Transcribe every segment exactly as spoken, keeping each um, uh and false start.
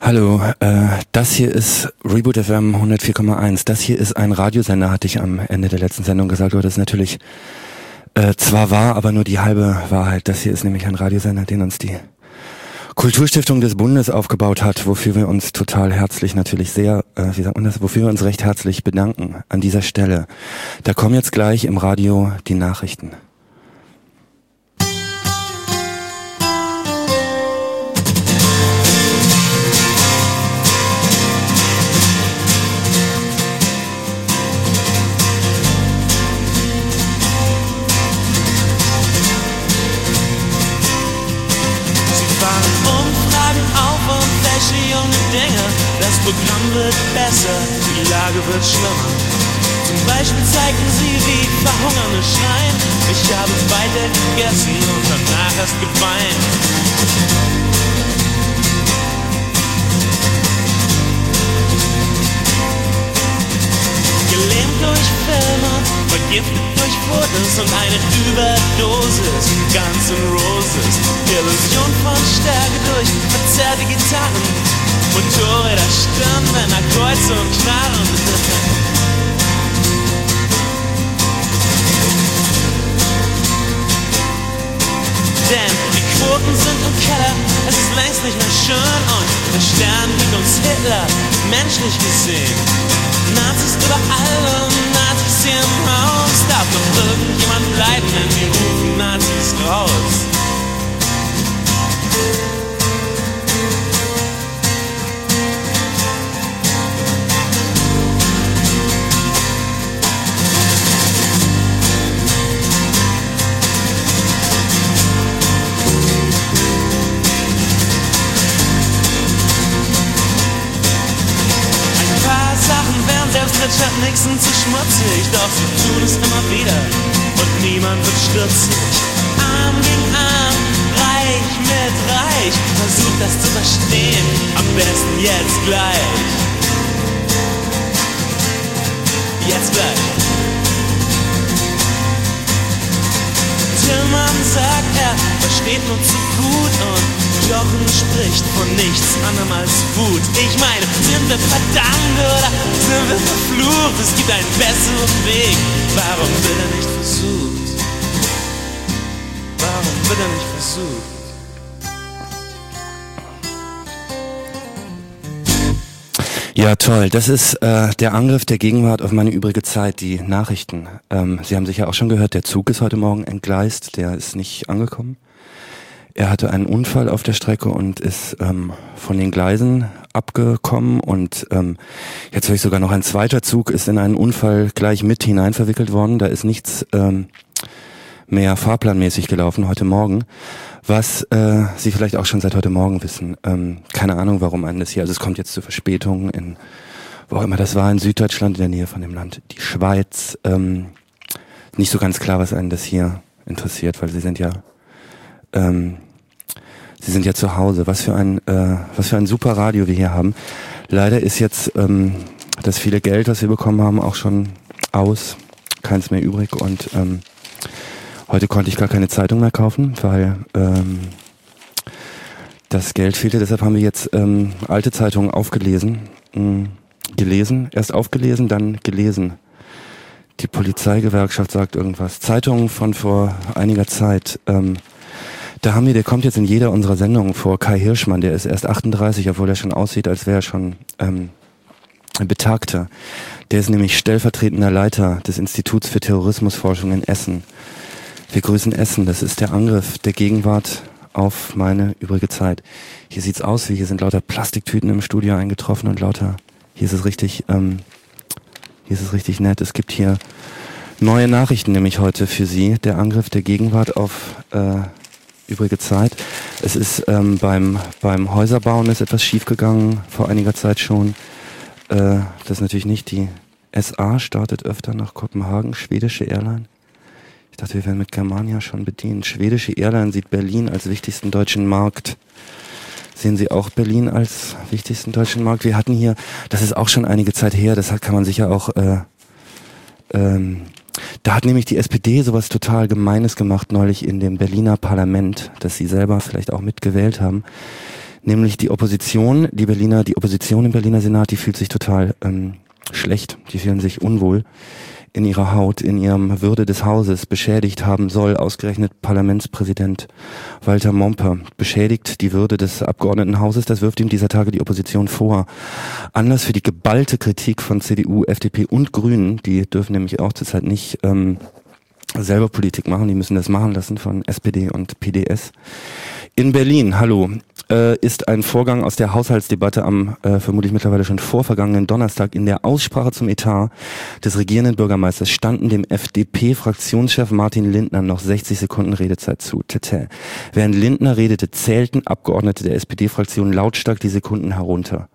Hallo, äh, das hier ist Reboot F M hundertvier Komma eins. Das hier ist ein Radiosender, hatte ich am Ende der letzten Sendung gesagt. Aber das ist natürlich äh, zwar wahr, aber nur die halbe Wahrheit. Das hier ist nämlich ein Radiosender, den uns die Kulturstiftung des Bundes aufgebaut hat, wofür wir uns total herzlich natürlich sehr, äh, wie sagt man das, wofür wir uns recht herzlich bedanken an dieser Stelle. Da kommen jetzt gleich im Radio die Nachrichten. Das Programm wird besser, die Lage wird schlimmer. Zum Beispiel zeigen sie, wie Verhungernde schreien. Ich habe weiter gegessen und danach erst geweint. Gelähmt durch Filme, vergiftet durch Fotos und eine Überdosis Guns N' Roses. Illusion von Stärke durch verzerrte Gitarren. Motorräder, Stimmbänder, Kreuz und Knarren. Denn die Quoten sind im Keller, es ist längst nicht mehr schön und der Stern gibt uns Hitler, menschlich gesehen. Nazis überall und Nazis hier im Haus. Darf noch irgendjemand bleiben, denn wir rufen Nazis raus. Richard Nixon zu schmutzig, doch sie tun es immer wieder und niemand wird stutzig. Arm gegen Arm, Reich mit Reich, versucht das zu verstehen, am besten jetzt gleich. Jetzt gleich. Tillmann sagt, er versteht nur zu gut und Jochen spricht von nichts anderem als Wut. Ich meine, sind wir verdammt oder sind wir verflucht? Es gibt einen besseren Weg. Warum wird er nicht versucht? Warum wird er nicht versucht? Ja, toll. Das ist äh, der Angriff der Gegenwart auf meine übrige Zeit, die Nachrichten. Ähm, Sie haben sicher auch schon gehört, der Zug ist heute Morgen entgleist, der ist nicht angekommen. Er hatte einen Unfall auf der Strecke und ist ähm, von den Gleisen abgekommen und ähm, jetzt höre ich sogar noch, ein zweiter Zug ist in einen Unfall gleich mit hinein verwickelt worden. Da ist nichts ähm, mehr fahrplanmäßig gelaufen heute Morgen, was äh, Sie vielleicht auch schon seit heute Morgen wissen. Ähm, keine Ahnung, warum einen das hier, also es kommt jetzt zu Verspätungen in, wo auch immer das war, in Süddeutschland, in der Nähe von dem Land, die Schweiz. Ähm, nicht so ganz klar, was einen das hier interessiert, weil Sie sind ja ähm, Sie sind ja zu Hause. Was für ein, äh, was für ein super Radio wir hier haben. Leider ist jetzt ähm, das viele Geld, was wir bekommen haben, auch schon aus. Keins mehr übrig. Und ähm, heute konnte ich gar keine Zeitung mehr kaufen, weil ähm, das Geld fehlte. Deshalb haben wir jetzt ähm, alte Zeitungen aufgelesen. Mh, gelesen. Erst aufgelesen, dann gelesen. Die Polizeigewerkschaft sagt irgendwas. Zeitungen von vor einiger Zeit. Ähm, Da haben wir, der kommt jetzt in jeder unserer Sendungen vor, Kai Hirschmann, der ist erst achtunddreißig, obwohl er schon aussieht, als wäre er schon ähm, Betagter. Der ist nämlich stellvertretender Leiter des Instituts für Terrorismusforschung in Essen. Wir grüßen Essen, das ist der Angriff der Gegenwart auf meine übrige Zeit. Hier sieht's aus, wie hier sind lauter Plastiktüten im Studio eingetroffen und lauter, hier ist es richtig, ähm, hier ist es richtig nett. Es gibt hier neue Nachrichten, nämlich heute für Sie, der Angriff der Gegenwart auf äh, übrige Zeit. Es ist ähm, beim beim Häuserbauen ist etwas schiefgegangen, vor einiger Zeit schon. Äh, das ist natürlich nicht die S A startet öfter nach Kopenhagen, schwedische Airline. Ich dachte, wir wären mit Germania schon bedient. Schwedische Airline sieht Berlin als wichtigsten deutschen Markt. Sehen Sie auch Berlin als wichtigsten deutschen Markt? Wir hatten hier, das ist auch schon einige Zeit her, das kann man sicher auch äh, ähm, Da hat nämlich die S P D sowas total Gemeines gemacht neulich in dem Berliner Parlament, das sie selber vielleicht auch mitgewählt haben. Nämlich die Opposition, die Berliner, die Opposition im Berliner Senat, die fühlt sich total ähm, schlecht, die fühlen sich unwohl in ihrer Haut, in ihrem Würde des Hauses. Beschädigt haben soll ausgerechnet Parlamentspräsident Walter Momper. Beschädigt die Würde des Abgeordnetenhauses, das wirft ihm dieser Tage die Opposition vor. Anlass für die geballte Kritik von C D U, F D P und Grünen, die dürfen nämlich auch zurzeit nicht ähm, selber Politik machen, die müssen das machen lassen von S P D und P D S. In Berlin, hallo, äh, ist ein Vorgang aus der Haushaltsdebatte am äh, vermutlich mittlerweile schon vorvergangenen Donnerstag. In der Aussprache zum Etat des regierenden Bürgermeisters standen dem F D P-Fraktionschef Martin Lindner noch sechzig Sekunden Redezeit zu. Tete. Während Lindner redete, zählten Abgeordnete der S P D-Fraktion lautstark die Sekunden herunter.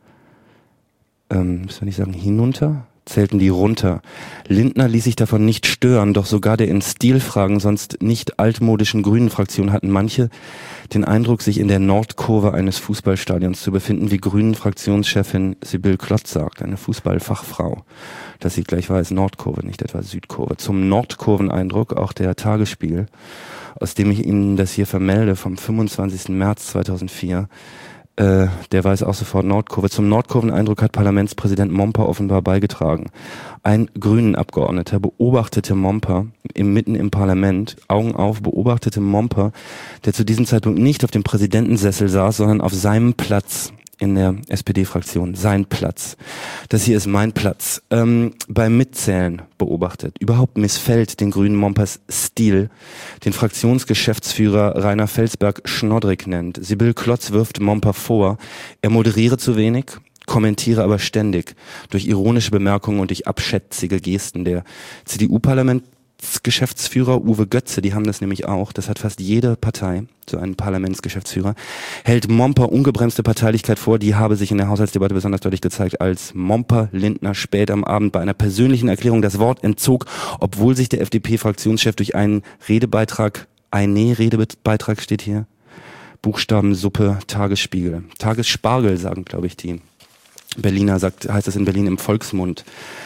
Ähm, soll ich sagen hinunter? Zählten die runter. Lindner ließ sich davon nicht stören, doch sogar der in Stilfragen sonst nicht altmodischen grünen Fraktion hatten manche den Eindruck, sich in der Nordkurve eines Fußballstadions zu befinden, wie grünen Fraktionschefin Sibylle Klotz sagt, eine Fußballfachfrau, dass sie gleich weiß, Nordkurve, nicht etwa Südkurve. Zum Nordkurveneindruck auch der Tagesspiegel, aus dem ich Ihnen das hier vermelde, vom fünfundzwanzigsten März zweitausendvier, Äh, der weiß auch sofort Nordkurve. Zum Nordkurveneindruck hat Parlamentspräsident Momper offenbar beigetragen. Ein Grünen-Abgeordneter beobachtete Momper im, mitten im Parlament, Augen auf, beobachtete Momper, der zu diesem Zeitpunkt nicht auf dem Präsidentensessel saß, sondern auf seinem Platz in der S P D-Fraktion. Sein Platz. Das hier ist mein Platz. Ähm, beim Mitzählen beobachtet. Überhaupt missfällt den Grünen Mompers Stil, den Fraktionsgeschäftsführer Rainer Felsberg schnoddrig nennt. Sibylle Klotz wirft Momper vor, er moderiere zu wenig, kommentiere aber ständig durch ironische Bemerkungen und durch abschätzige Gesten. Der C D U-Parlamentsgeschäftsführer Uwe Götze, die haben das nämlich auch, das hat fast jede Partei, so einen Parlamentsgeschäftsführer, hält Momper ungebremste Parteilichkeit vor, die habe sich in der Haushaltsdebatte besonders deutlich gezeigt, als Momper Lindner spät am Abend bei einer persönlichen Erklärung das Wort entzog, obwohl sich der F D P-Fraktionschef durch einen Redebeitrag, ein Nee-Redebeitrag steht hier, Buchstabensuppe, Tagesspiegel, Tagesspargel sagen, glaube ich, die Berliner, sagt, heißt es in Berlin im Volksmund,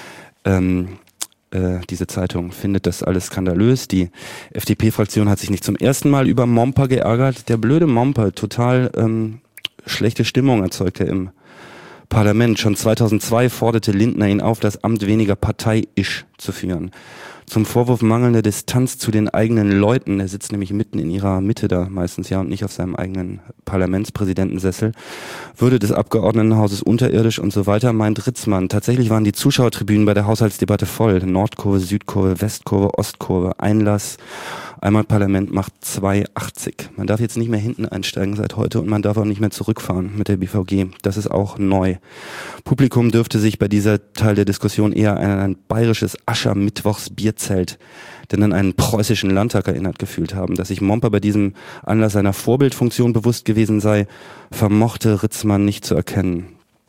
ähm, äh, diese Zeitung findet das alles skandalös. Die F D P-Fraktion hat sich nicht zum ersten Mal über Momper geärgert. Der blöde Momper, total ähm, schlechte Stimmung erzeugte im Parlament. Schon zweitausendzwei forderte Lindner ihn auf, das Amt weniger parteiisch zu führen. Zum Vorwurf mangelnder Distanz zu den eigenen Leuten, er sitzt nämlich mitten in ihrer Mitte da meistens ja und nicht auf seinem eigenen Parlamentspräsidentensessel, Würde des Abgeordnetenhauses unterirdisch und so weiter, meint Ritzmann. Tatsächlich waren die Zuschauertribünen bei der Haushaltsdebatte voll. Nordkurve, Südkurve, Westkurve, Ostkurve, Einlass. Einmal Parlament macht zwei achtzig. Man darf jetzt nicht mehr hinten einsteigen seit heute und man darf auch nicht mehr zurückfahren mit der B V G. Das ist auch neu. Publikum dürfte sich bei dieser Teil der Diskussion eher an ein bayerisches Aschermittwochs-Bierzelt, denn an einen preußischen Landtag erinnert gefühlt haben. Dass sich Momper bei diesem Anlass seiner Vorbildfunktion bewusst gewesen sei, vermochte Ritzmann nicht zu erkennen.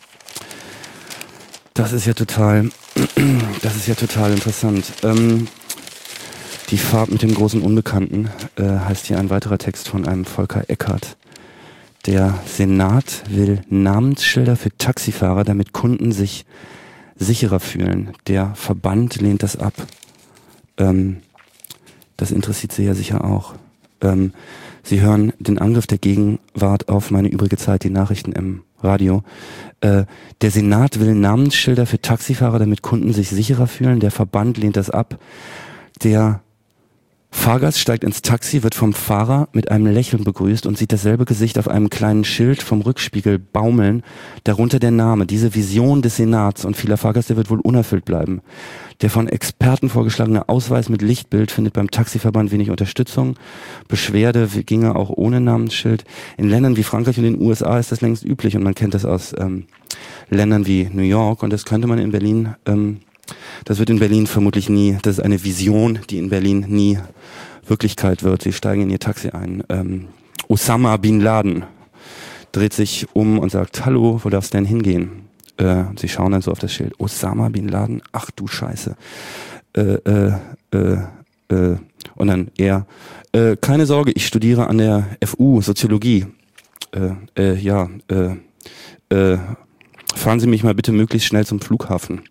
Das ist ja total, das ist ja total interessant. Ähm, Die Fahrt mit dem großen Unbekannten äh, heißt hier ein weiterer Text von einem Volker Eckert. Der Senat will Namensschilder für Taxifahrer, damit Kunden sich sicherer fühlen. Der Verband lehnt das ab. Ähm, das interessiert Sie ja sicher auch. Ähm, Sie hören den Angriff der Gegenwart auf meine übrige Zeit, die Nachrichten im Radio. Äh, der Senat will Namensschilder für Taxifahrer, damit Kunden sich sicherer fühlen. Der Verband lehnt das ab. Der Fahrgast steigt ins Taxi, wird vom Fahrer mit einem Lächeln begrüßt und sieht dasselbe Gesicht auf einem kleinen Schild vom Rückspiegel baumeln, darunter der Name. Diese Vision des Senats und vieler Fahrgäste wird wohl unerfüllt bleiben. Der von Experten vorgeschlagene Ausweis mit Lichtbild findet beim Taxiverband wenig Unterstützung. Beschwerde ginge auch ohne Namensschild. In Ländern wie Frankreich und den U S A ist das längst üblich und man kennt das aus ähm, Ländern wie New York und das könnte man in Berlin ähm, Das wird in Berlin vermutlich nie, das ist eine Vision, die in Berlin nie Wirklichkeit wird. Sie steigen in ihr Taxi ein. Ähm, Osama Bin Laden dreht sich um und sagt, hallo, wo darfst du denn hingehen? Äh, sie schauen dann so auf das Schild. Osama Bin Laden, ach du Scheiße. Äh, äh, äh, äh. Und dann er, äh, keine Sorge, ich studiere an der F U Soziologie. Äh, äh, ja, äh, äh, fahren Sie mich mal bitte möglichst schnell zum Flughafen.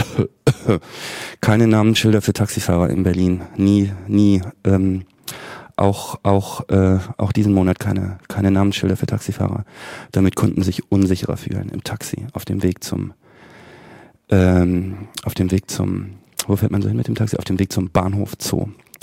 Keine Namensschilder für Taxifahrer in Berlin. Nie, nie. Ähm, auch auch äh, auch diesen Monat keine keine Namensschilder für Taxifahrer, damit Kunden sich unsicherer fühlen im Taxi auf dem Weg zum ähm, auf dem Weg zum wo fährt man so hin mit dem Taxi? Auf dem Weg zum Bahnhof Zoo.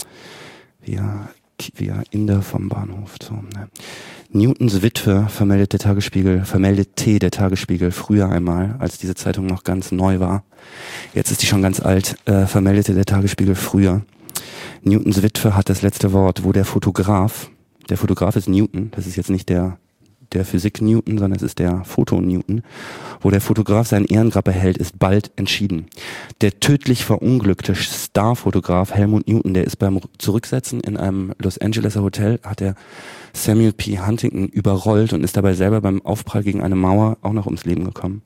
Wir wir Inder vom Bahnhof Zoo. Ne? Newtons Witwe vermeldet der Tagesspiegel, vermeldete der Tagesspiegel früher einmal, als diese Zeitung noch ganz neu war. Jetzt ist die schon ganz alt, äh, vermeldete der Tagesspiegel früher. Newtons Witwe hat das letzte Wort, wo der Fotograf, der Fotograf ist Newton, das ist jetzt nicht der, der Physik-Newton, sondern es ist der Foto-Newton, wo der Fotograf sein Ehrengrab erhält, ist bald entschieden. Der tödlich verunglückte Starfotograf Helmut Newton, der ist beim Zurücksetzen in einem Los Angeleser Hotel, hat er Samuel P. Huntington überrollt und ist dabei selber beim Aufprall gegen eine Mauer auch noch ums Leben gekommen.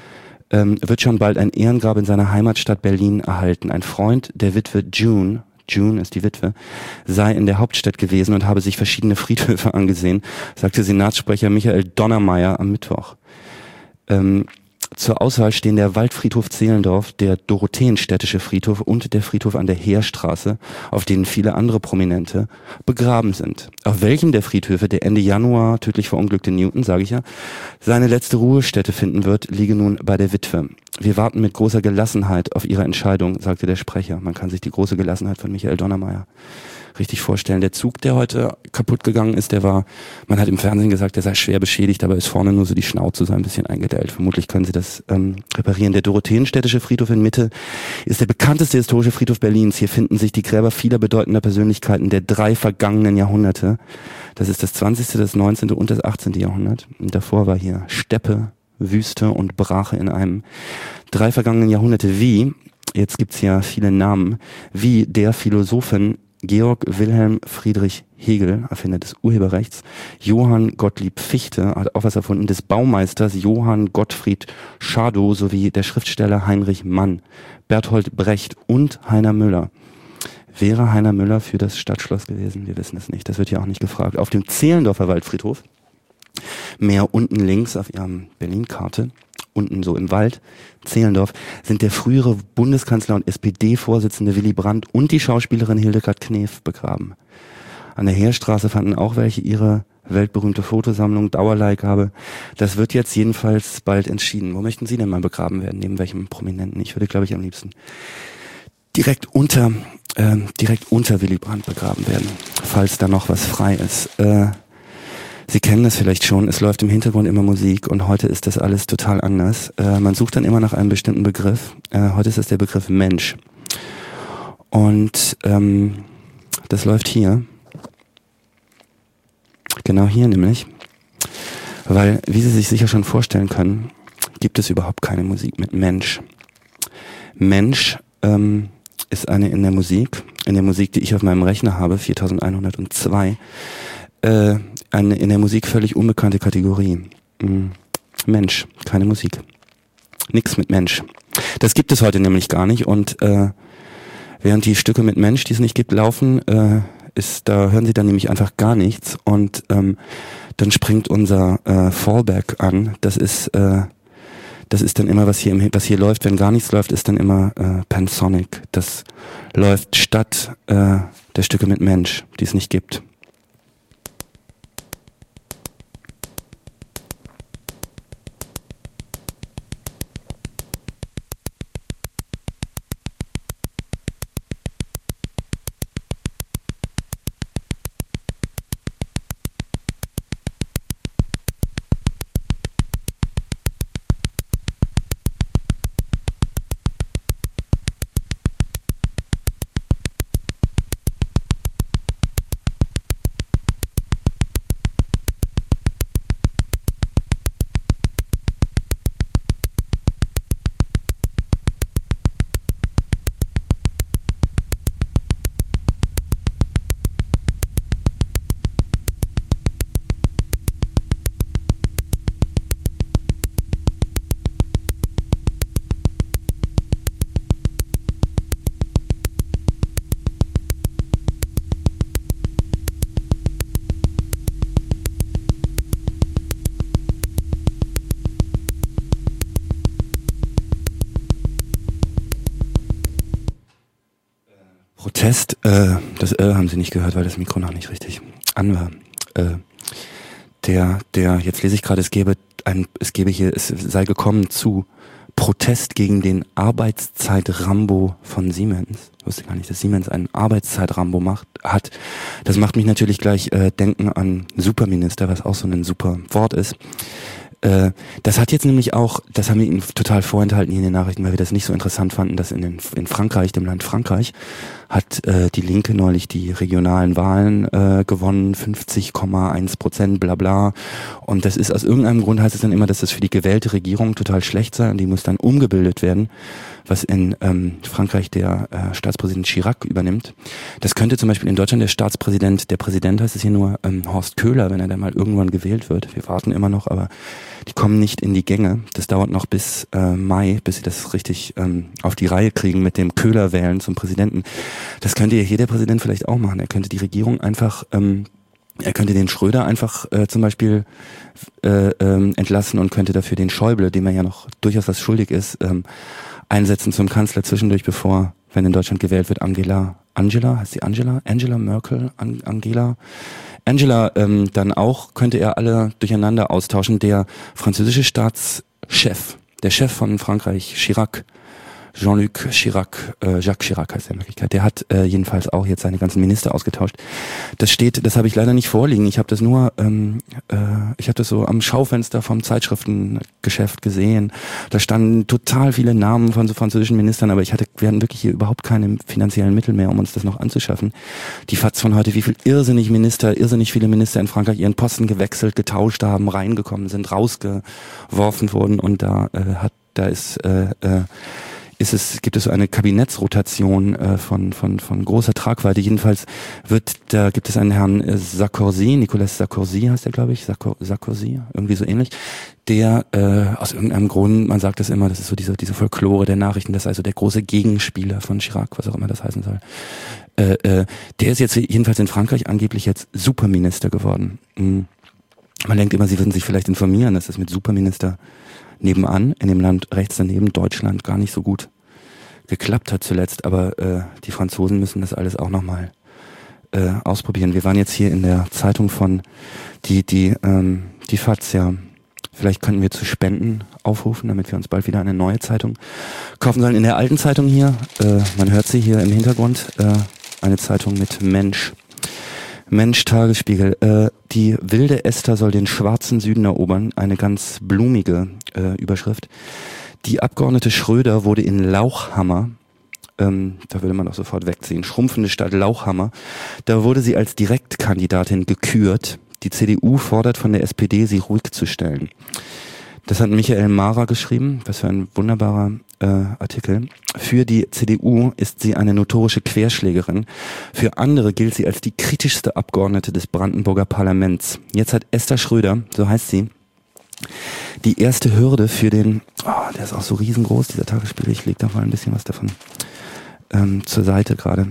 Ähm, wird schon bald ein Ehrengrab in seiner Heimatstadt Berlin erhalten. Ein Freund der Witwe June, June ist die Witwe, sei in der Hauptstadt gewesen und habe sich verschiedene Friedhöfe angesehen, sagte Senatssprecher Michael Donnermeyer am Mittwoch. Ähm, Zur Auswahl stehen der Waldfriedhof Zehlendorf, der Dorotheenstädtische Friedhof und der Friedhof an der Heerstraße, auf denen viele andere Prominente begraben sind. Auf welchem der Friedhöfe der Ende Januar tödlich verunglückte Newton, sage ich ja, seine letzte Ruhestätte finden wird, liege nun bei der Witwe. Wir warten mit großer Gelassenheit auf ihre Entscheidung, sagte der Sprecher. Man kann sich die große Gelassenheit von Michael Donnermeyer richtig vorstellen. Der Zug, der heute kaputt gegangen ist, der war, man hat im Fernsehen gesagt, der sei schwer beschädigt, aber ist vorne nur so die Schnauze so ein bisschen eingedellt. Vermutlich können sie das ähm, reparieren. Der Dorotheenstädtische Friedhof in Mitte ist der bekannteste historische Friedhof Berlins. Hier finden sich die Gräber vieler bedeutender Persönlichkeiten der drei vergangenen Jahrhunderte. Das ist das zwanzigste, das neunzehnte und das achtzehnte Jahrhundert. Und davor war hier Steppe, Wüste und Brache in einem. Drei vergangenen Jahrhunderte wie, jetzt gibt's ja viele Namen, wie der Philosophen Georg Wilhelm Friedrich Hegel, Erfinder des Urheberrechts, Johann Gottlieb Fichte, hat auch was erfunden, des Baumeisters Johann Gottfried Schadow sowie der Schriftsteller Heinrich Mann, Bertolt Brecht und Heiner Müller. Wäre Heiner Müller für das Stadtschloss gewesen? Wir wissen es nicht, das wird ja auch nicht gefragt. Auf dem Zehlendorfer Waldfriedhof, mehr unten links auf Ihrem Berlin-Karte, unten so im Wald, Zehlendorf, sind der frühere Bundeskanzler und S P D-Vorsitzende Willy Brandt und die Schauspielerin Hildegard Knef begraben. An der Heerstraße fanden auch welche ihre weltberühmte Fotosammlung, Dauerleihgabe. Das wird jetzt jedenfalls bald entschieden. Wo möchten Sie denn mal begraben werden? Neben welchem Prominenten? Ich würde, glaube ich, am liebsten direkt unter, äh, direkt unter Willy Brandt begraben werden, falls da noch was frei ist. Äh, Sie kennen das vielleicht schon, es läuft im Hintergrund immer Musik und heute ist das alles total anders. Äh, man sucht dann immer nach einem bestimmten Begriff. Äh, heute ist das der Begriff Mensch. Und ähm, das läuft hier. Genau hier nämlich. Weil, wie Sie sich sicher schon vorstellen können, gibt es überhaupt keine Musik mit Mensch. Mensch ähm, ist eine in der Musik, in der Musik, die ich auf meinem Rechner habe, viertausendeinhundertzwei, äh, eine in der Musik völlig unbekannte Kategorie. Hm. Mensch, keine Musik. Nix mit Mensch. Das gibt es heute nämlich gar nicht und äh, während die Stücke mit Mensch, die es nicht gibt, laufen, äh, ist, da hören Sie dann nämlich einfach gar nichts und ähm, dann springt unser äh, Fallback an. Das ist äh, das ist dann immer, was hier im, was hier läuft. Wenn gar nichts läuft, ist dann immer äh, Pansonic. Das läuft statt äh, der Stücke mit Mensch, die es nicht gibt. Protest, äh, das äh, haben Sie nicht gehört, weil das Mikro noch nicht richtig an war. Äh, der, der, jetzt lese ich gerade, es gäbe ein, es gäbe hier, es sei gekommen zu Protest gegen den Arbeitszeit-Rambo von Siemens. Ich wusste gar nicht, dass Siemens einen Arbeitszeit-Rambo macht, hat. Das macht mich natürlich gleich äh, denken an Superminister, was auch so ein super Wort ist. Äh, das hat jetzt nämlich auch, das haben wir Ihnen total vorenthalten hier in den Nachrichten, weil wir das nicht so interessant fanden, dass in, den, in Frankreich, dem Land Frankreich, hat äh, die Linke neulich die regionalen Wahlen äh, gewonnen, fünfzig Komma eins Prozent, bla bla. Und das ist aus irgendeinem Grund, heißt es dann immer, dass das für die gewählte Regierung total schlecht sei und die muss dann umgebildet werden, was in ähm, Frankreich der äh, Staatspräsident Chirac übernimmt. Das könnte zum Beispiel in Deutschland der Staatspräsident, der Präsident heißt es hier nur, ähm, Horst Köhler, wenn er dann mal irgendwann gewählt wird. Wir warten immer noch, aber die kommen nicht in die Gänge. Das dauert noch bis äh, Mai, bis sie das richtig ähm, auf die Reihe kriegen mit dem Köhler-Wählen zum Präsidenten. Das könnte ja hier der Präsident vielleicht auch machen. Er könnte die Regierung einfach, ähm, er könnte den Schröder einfach äh, zum Beispiel äh, ähm, entlassen und könnte dafür den Schäuble, dem er ja noch durchaus was schuldig ist, ähm, einsetzen zum Kanzler zwischendurch, bevor, wenn in Deutschland gewählt wird, Angela, Angela, heißt sie Angela? Angela Merkel, An- Angela? Angela, ähm, dann auch, könnte er alle durcheinander austauschen. Der französische Staatschef, der Chef von Frankreich, Chirac, Jean-Luc Chirac, äh, Jacques Chirac heißt er in Wirklichkeit, der hat äh, jedenfalls auch jetzt seine ganzen Minister ausgetauscht. Das steht, das habe ich leider nicht vorliegen. Ich habe das nur, ähm, äh, ich habe das so am Schaufenster vom Zeitschriftengeschäft gesehen. Da standen total viele Namen von so französischen Ministern, aber ich hatte, wir hatten wirklich hier überhaupt keine finanziellen Mittel mehr, um uns das noch anzuschaffen. Die F A Z von heute, wie viel irrsinnig Minister, irrsinnig viele Minister in Frankreich ihren Posten gewechselt, getauscht haben, reingekommen sind, rausgeworfen wurden und da äh, hat, da ist äh, äh, ist es, gibt es so eine Kabinettsrotation äh, von, von, von großer Tragweite. Jedenfalls wird, da gibt es einen Herrn äh, Sarkozy, Nicolas Sarkozy heißt er, glaube ich, Sarko, Sarkozy, irgendwie so ähnlich, der äh, aus irgendeinem Grund, man sagt das immer, das ist so diese, diese Folklore der Nachrichten, das ist also der große Gegenspieler von Chirac, was auch immer das heißen soll. Äh, äh, der ist jetzt jedenfalls in Frankreich angeblich jetzt Superminister geworden. Mhm. Man denkt immer, sie würden sich vielleicht informieren, dass das mit Superminister nebenan, in dem Land rechts daneben, Deutschland, gar nicht so gut geklappt hat zuletzt, aber äh, die Franzosen müssen das alles auch nochmal äh, ausprobieren. Wir waren jetzt hier in der Zeitung von die die ähm, die F A Z, ja, vielleicht könnten wir zu Spenden aufrufen, damit wir uns bald wieder eine neue Zeitung kaufen sollen. In der alten Zeitung hier, äh, man hört sie hier im Hintergrund, äh, eine Zeitung mit Mensch. Mensch, Tagesspiegel. Äh, die wilde Esther soll den schwarzen Süden erobern. Eine ganz blumige äh, Überschrift. Die Abgeordnete Schröder wurde in Lauchhammer, ähm, da würde man doch sofort wegziehen, schrumpfende Stadt Lauchhammer, da wurde sie als Direktkandidatin gekürt. Die C D U fordert von der S P D, sie ruhig zu stellen. Das hat Michael Mara geschrieben, was für ein wunderbarer äh, Artikel. Für die C D U ist sie eine notorische Querschlägerin. Für andere gilt sie als die kritischste Abgeordnete des Brandenburger Parlaments. Jetzt hat Esther Schröder, so heißt sie, die erste Hürde für den, oh, der ist auch so riesengroß, dieser Tagesspiegel, ich lege da mal ein bisschen was davon ähm, zur Seite gerade.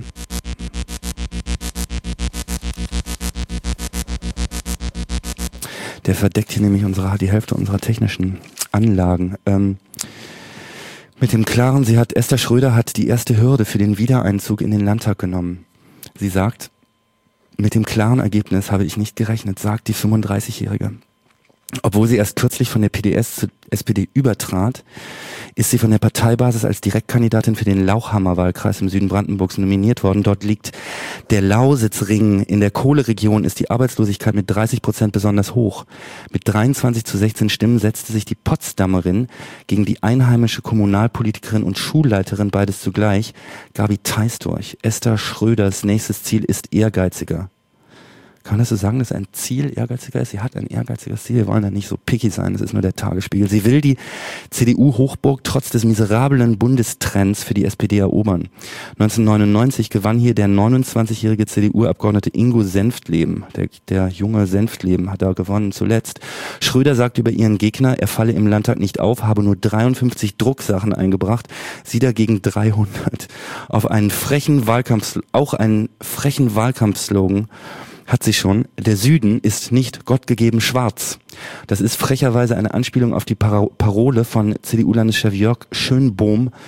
Der verdeckt hier nämlich unsere, die Hälfte unserer technischen Anlagen. Ähm, mit dem Klaren, sie hat, Esther Schröder hat die erste Hürde für den Wiedereinzug in den Landtag genommen. Sie sagt, mit dem klaren Ergebnis habe ich nicht gerechnet, sagt die fünfunddreißigjährige. Obwohl sie erst kürzlich von der P D S zur S P D übertrat, ist sie von der Parteibasis als Direktkandidatin für den Lauchhammer-Wahlkreis im Süden Brandenburgs nominiert worden. Dort liegt der Lausitzring. In der Kohleregion ist die Arbeitslosigkeit mit dreißig Prozent besonders hoch. Mit dreiundzwanzig zu sechzehn Stimmen setzte sich die Potsdamerin gegen die einheimische Kommunalpolitikerin und Schulleiterin, beides zugleich, Gabi Theis durch. Esther Schröders nächstes Ziel ist ehrgeiziger. Kann man das so sagen, dass ein Ziel ehrgeiziger ist? Sie hat ein ehrgeiziges Ziel. Wir wollen da nicht so picky sein. Das ist nur der Tagesspiegel. Sie will die C D U-Hochburg trotz des miserablen Bundestrends für die S P D erobern. neunzehnhundertneunundneunzig gewann hier der neunundzwanzigjährige C D U-Abgeordnete Ingo Senftleben. Der, der junge Senftleben hat da gewonnen zuletzt. Schröder sagt über ihren Gegner, er falle im Landtag nicht auf, habe nur dreiundfünfzig Drucksachen eingebracht. Sie dagegen dreihundert. Auf einen frechen Wahlkampf, auch einen frechen Wahlkampfslogan hat sie schon, der Süden ist nicht gottgegeben schwarz. Das ist frecherweise eine Anspielung auf die Par- Parole von C D U-Landeschef Jörg Schönbohm,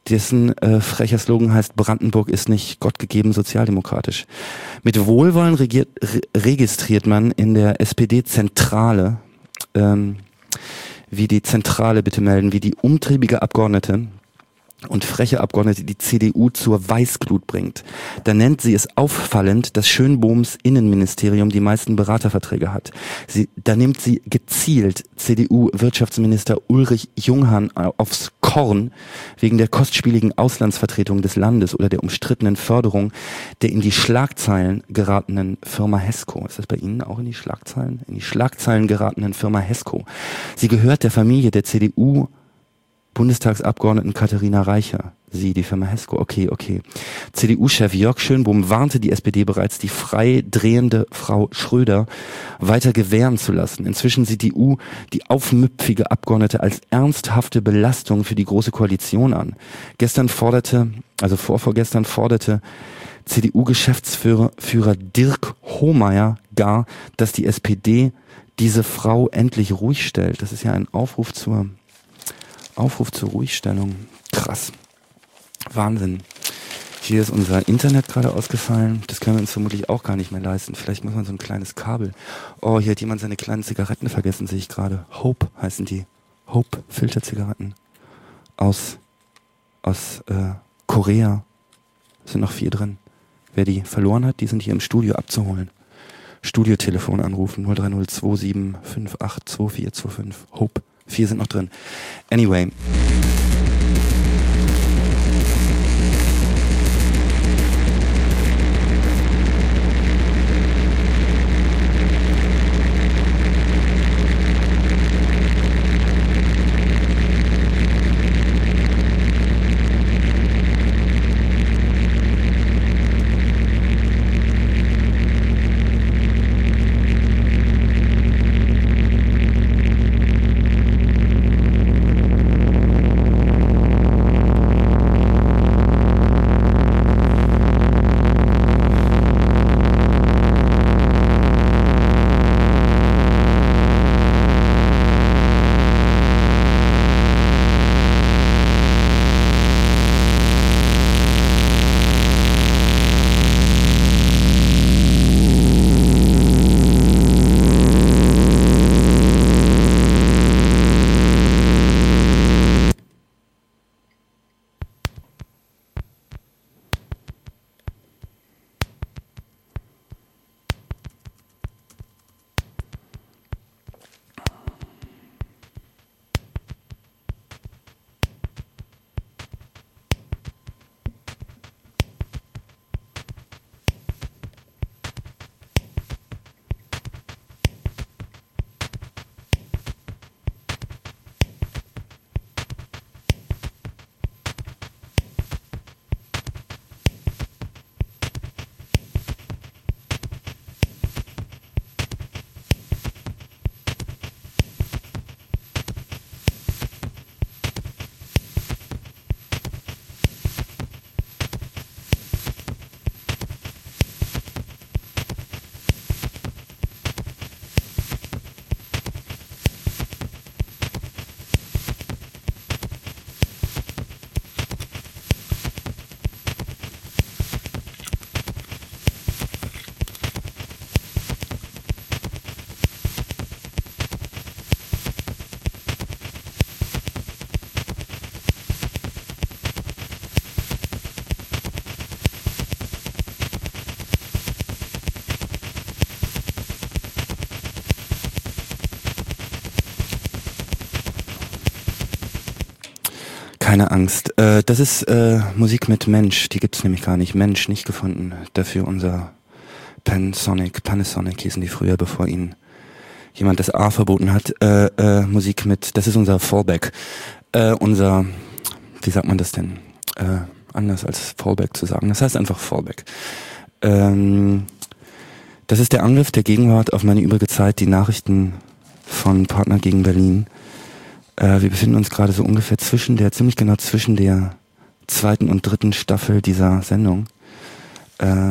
dessen äh, frecher Slogan heißt, Brandenburg ist nicht gottgegeben sozialdemokratisch. Mit Wohlwollen regiert, re registriert man in der S P D-Zentrale, ähm, wie die Zentrale bitte melden, wie die umtriebige Abgeordnete und freche Abgeordnete die C D U zur Weißglut bringt. Da nennt sie es auffallend, dass Schönbohms Innenministerium die meisten Beraterverträge hat. Sie, da nimmt sie gezielt C D U-Wirtschaftsminister Ulrich Junghahn aufs Korn wegen der kostspieligen Auslandsvertretung des Landes oder der umstrittenen Förderung der in die Schlagzeilen geratenen Firma Hesko. Ist das bei Ihnen auch in die Schlagzeilen? In die Schlagzeilen geratenen Firma Hesko. Sie gehört der Familie der C D U Bundestagsabgeordneten Katharina Reicher. Sie, die Firma Hesko. Okay, okay. C D U-Chef Jörg Schönbohm warnte die S P D bereits, die frei drehende Frau Schröder weiter gewähren zu lassen. Inzwischen sieht die U die aufmüpfige Abgeordnete als ernsthafte Belastung für die Große Koalition an. Gestern forderte, also vorvorgestern forderte C D U-Geschäftsführer Führer Dirk Hohmeier gar, dass die S P D diese Frau endlich ruhig stellt. Das ist ja ein Aufruf zur Aufruf zur Ruhigstellung. Krass. Wahnsinn. Hier ist unser Internet gerade ausgefallen. Das können wir uns vermutlich auch gar nicht mehr leisten. Vielleicht muss man so ein kleines Kabel. Oh, hier hat jemand seine kleinen Zigaretten vergessen, sehe ich gerade. Hope heißen die. Hope Filterzigaretten. Aus, aus äh, Korea. Es sind noch vier drin. Wer die verloren hat, die sind hier im Studio abzuholen. Studiotelefon anrufen. null drei null zwei sieben fünf acht zwei vier zwei fünf. Hope. Vier sind noch drin. Anyway. Keine Angst. Äh, das ist äh, Musik mit Mensch. Die gibt's nämlich gar nicht. Mensch nicht gefunden. Dafür unser Panasonic. Panasonic hießen die früher, bevor ihnen jemand das A verboten hat. Äh, äh, Musik mit, das ist unser Fallback. Äh, unser, wie sagt man das denn? Äh, anders als Fallback zu sagen. Das heißt einfach Fallback. Ähm, das ist der Angriff der Gegenwart auf meine übrige Zeit. Die Nachrichten von Partner gegen Berlin. Äh, wir befinden uns gerade so ungefähr zwischen der, ziemlich genau zwischen der zweiten und dritten Staffel dieser Sendung. Äh,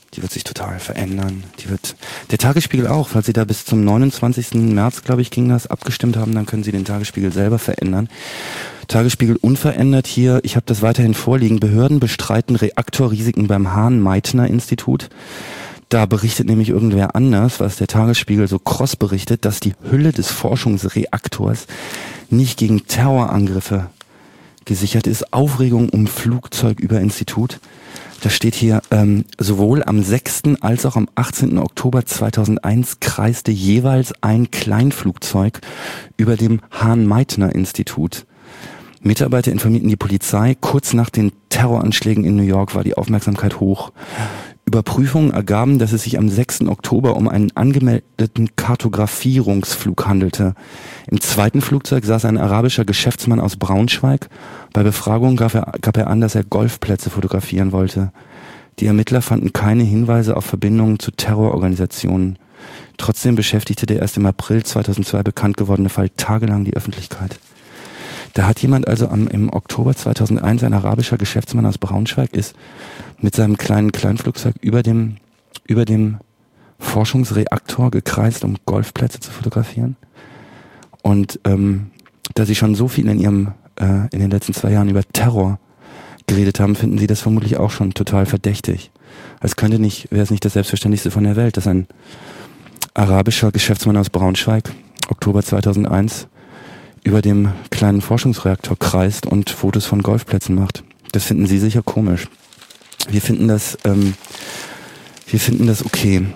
Die wird sich total verändern. Die wird, der Tagesspiegel auch, falls Sie da bis zum neunundzwanzigsten März, glaube ich, ging das, abgestimmt haben, dann können Sie den Tagesspiegel selber verändern. Tagesspiegel unverändert hier, ich habe das weiterhin vorliegen, Behörden bestreiten Reaktorrisiken beim Hahn-Meitner-Institut. Da berichtet nämlich irgendwer anders, was der Tagesspiegel so kross berichtet, dass die Hülle des Forschungsreaktors nicht gegen Terrorangriffe gesichert ist. Aufregung um Flugzeugüberinstitut. Da steht hier, ähm, sowohl am sechsten als auch am achtzehnten Oktober zweitausendeins kreiste jeweils ein Kleinflugzeug über dem Hahn-Meitner-Institut. Mitarbeiter informierten die Polizei. Kurz nach den Terroranschlägen in New York war die Aufmerksamkeit hoch. Überprüfungen ergaben, dass es sich am sechsten Oktober um einen angemeldeten Kartografierungsflug handelte. Im zweiten Flugzeug saß ein arabischer Geschäftsmann aus Braunschweig. Bei Befragung gab er, gab er an, dass er Golfplätze fotografieren wollte. Die Ermittler fanden keine Hinweise auf Verbindungen zu Terrororganisationen. Trotzdem beschäftigte der erst im April zweitausendzwei bekannt gewordene Fall tagelang die Öffentlichkeit. Da hat jemand also am, im Oktober zweitausendeins, ein arabischer Geschäftsmann aus Braunschweig, ist mit seinem kleinen Kleinflugzeug über dem, über dem Forschungsreaktor gekreist, um Golfplätze zu fotografieren. Und ähm, da Sie schon so viel in Ihrem äh, in den letzten zwei Jahren über Terror geredet haben, finden Sie das vermutlich auch schon total verdächtig. Als könnte nicht, wäre es nicht das Selbstverständlichste von der Welt, dass ein arabischer Geschäftsmann aus Braunschweig, Oktober zweitausendeins, über dem kleinen Forschungsreaktor kreist und Fotos von Golfplätzen macht. Das finden Sie sicher komisch. Wir finden das, ähm, wir finden das okay.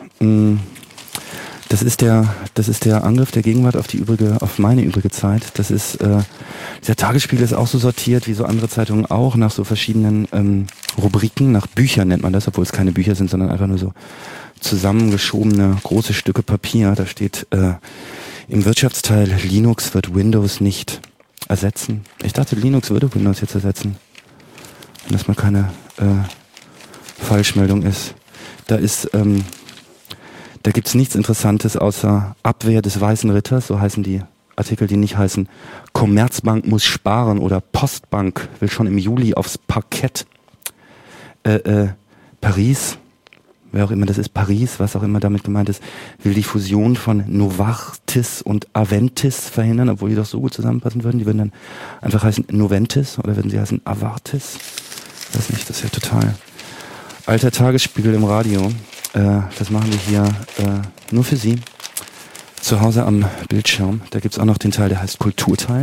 Das ist der, das ist der Angriff der Gegenwart auf die übrige, auf meine übrige Zeit. Das ist, äh, dieser Tagesspiegel ist auch so sortiert, wie so andere Zeitungen auch, nach so verschiedenen ähm, Rubriken, nach Büchern nennt man das, obwohl es keine Bücher sind, sondern einfach nur so zusammengeschobene große Stücke Papier. Da steht äh, im Wirtschaftsteil, Linux wird Windows nicht ersetzen. Ich dachte, Linux würde Windows jetzt ersetzen. Wenn das mal keine äh, Falschmeldung ist. Da ist, ähm, da gibt's nichts Interessantes außer Abwehr des Weißen Ritters, so heißen die Artikel, die nicht heißen Commerzbank muss sparen oder Postbank will schon im Juli aufs Parkett. Äh, äh, Paris, wer auch immer das ist, Paris, was auch immer damit gemeint ist, will die Fusion von Novartis und Aventis verhindern, obwohl die doch so gut zusammenpassen würden. Die würden dann einfach heißen Noventis oder würden sie heißen Avartis? Ich weiß nicht, das ist ja total alter Tagesspiegel im Radio. Äh, das machen wir hier äh, nur für Sie. Zu Hause am Bildschirm. Da gibt's auch noch den Teil, der heißt Kulturteil.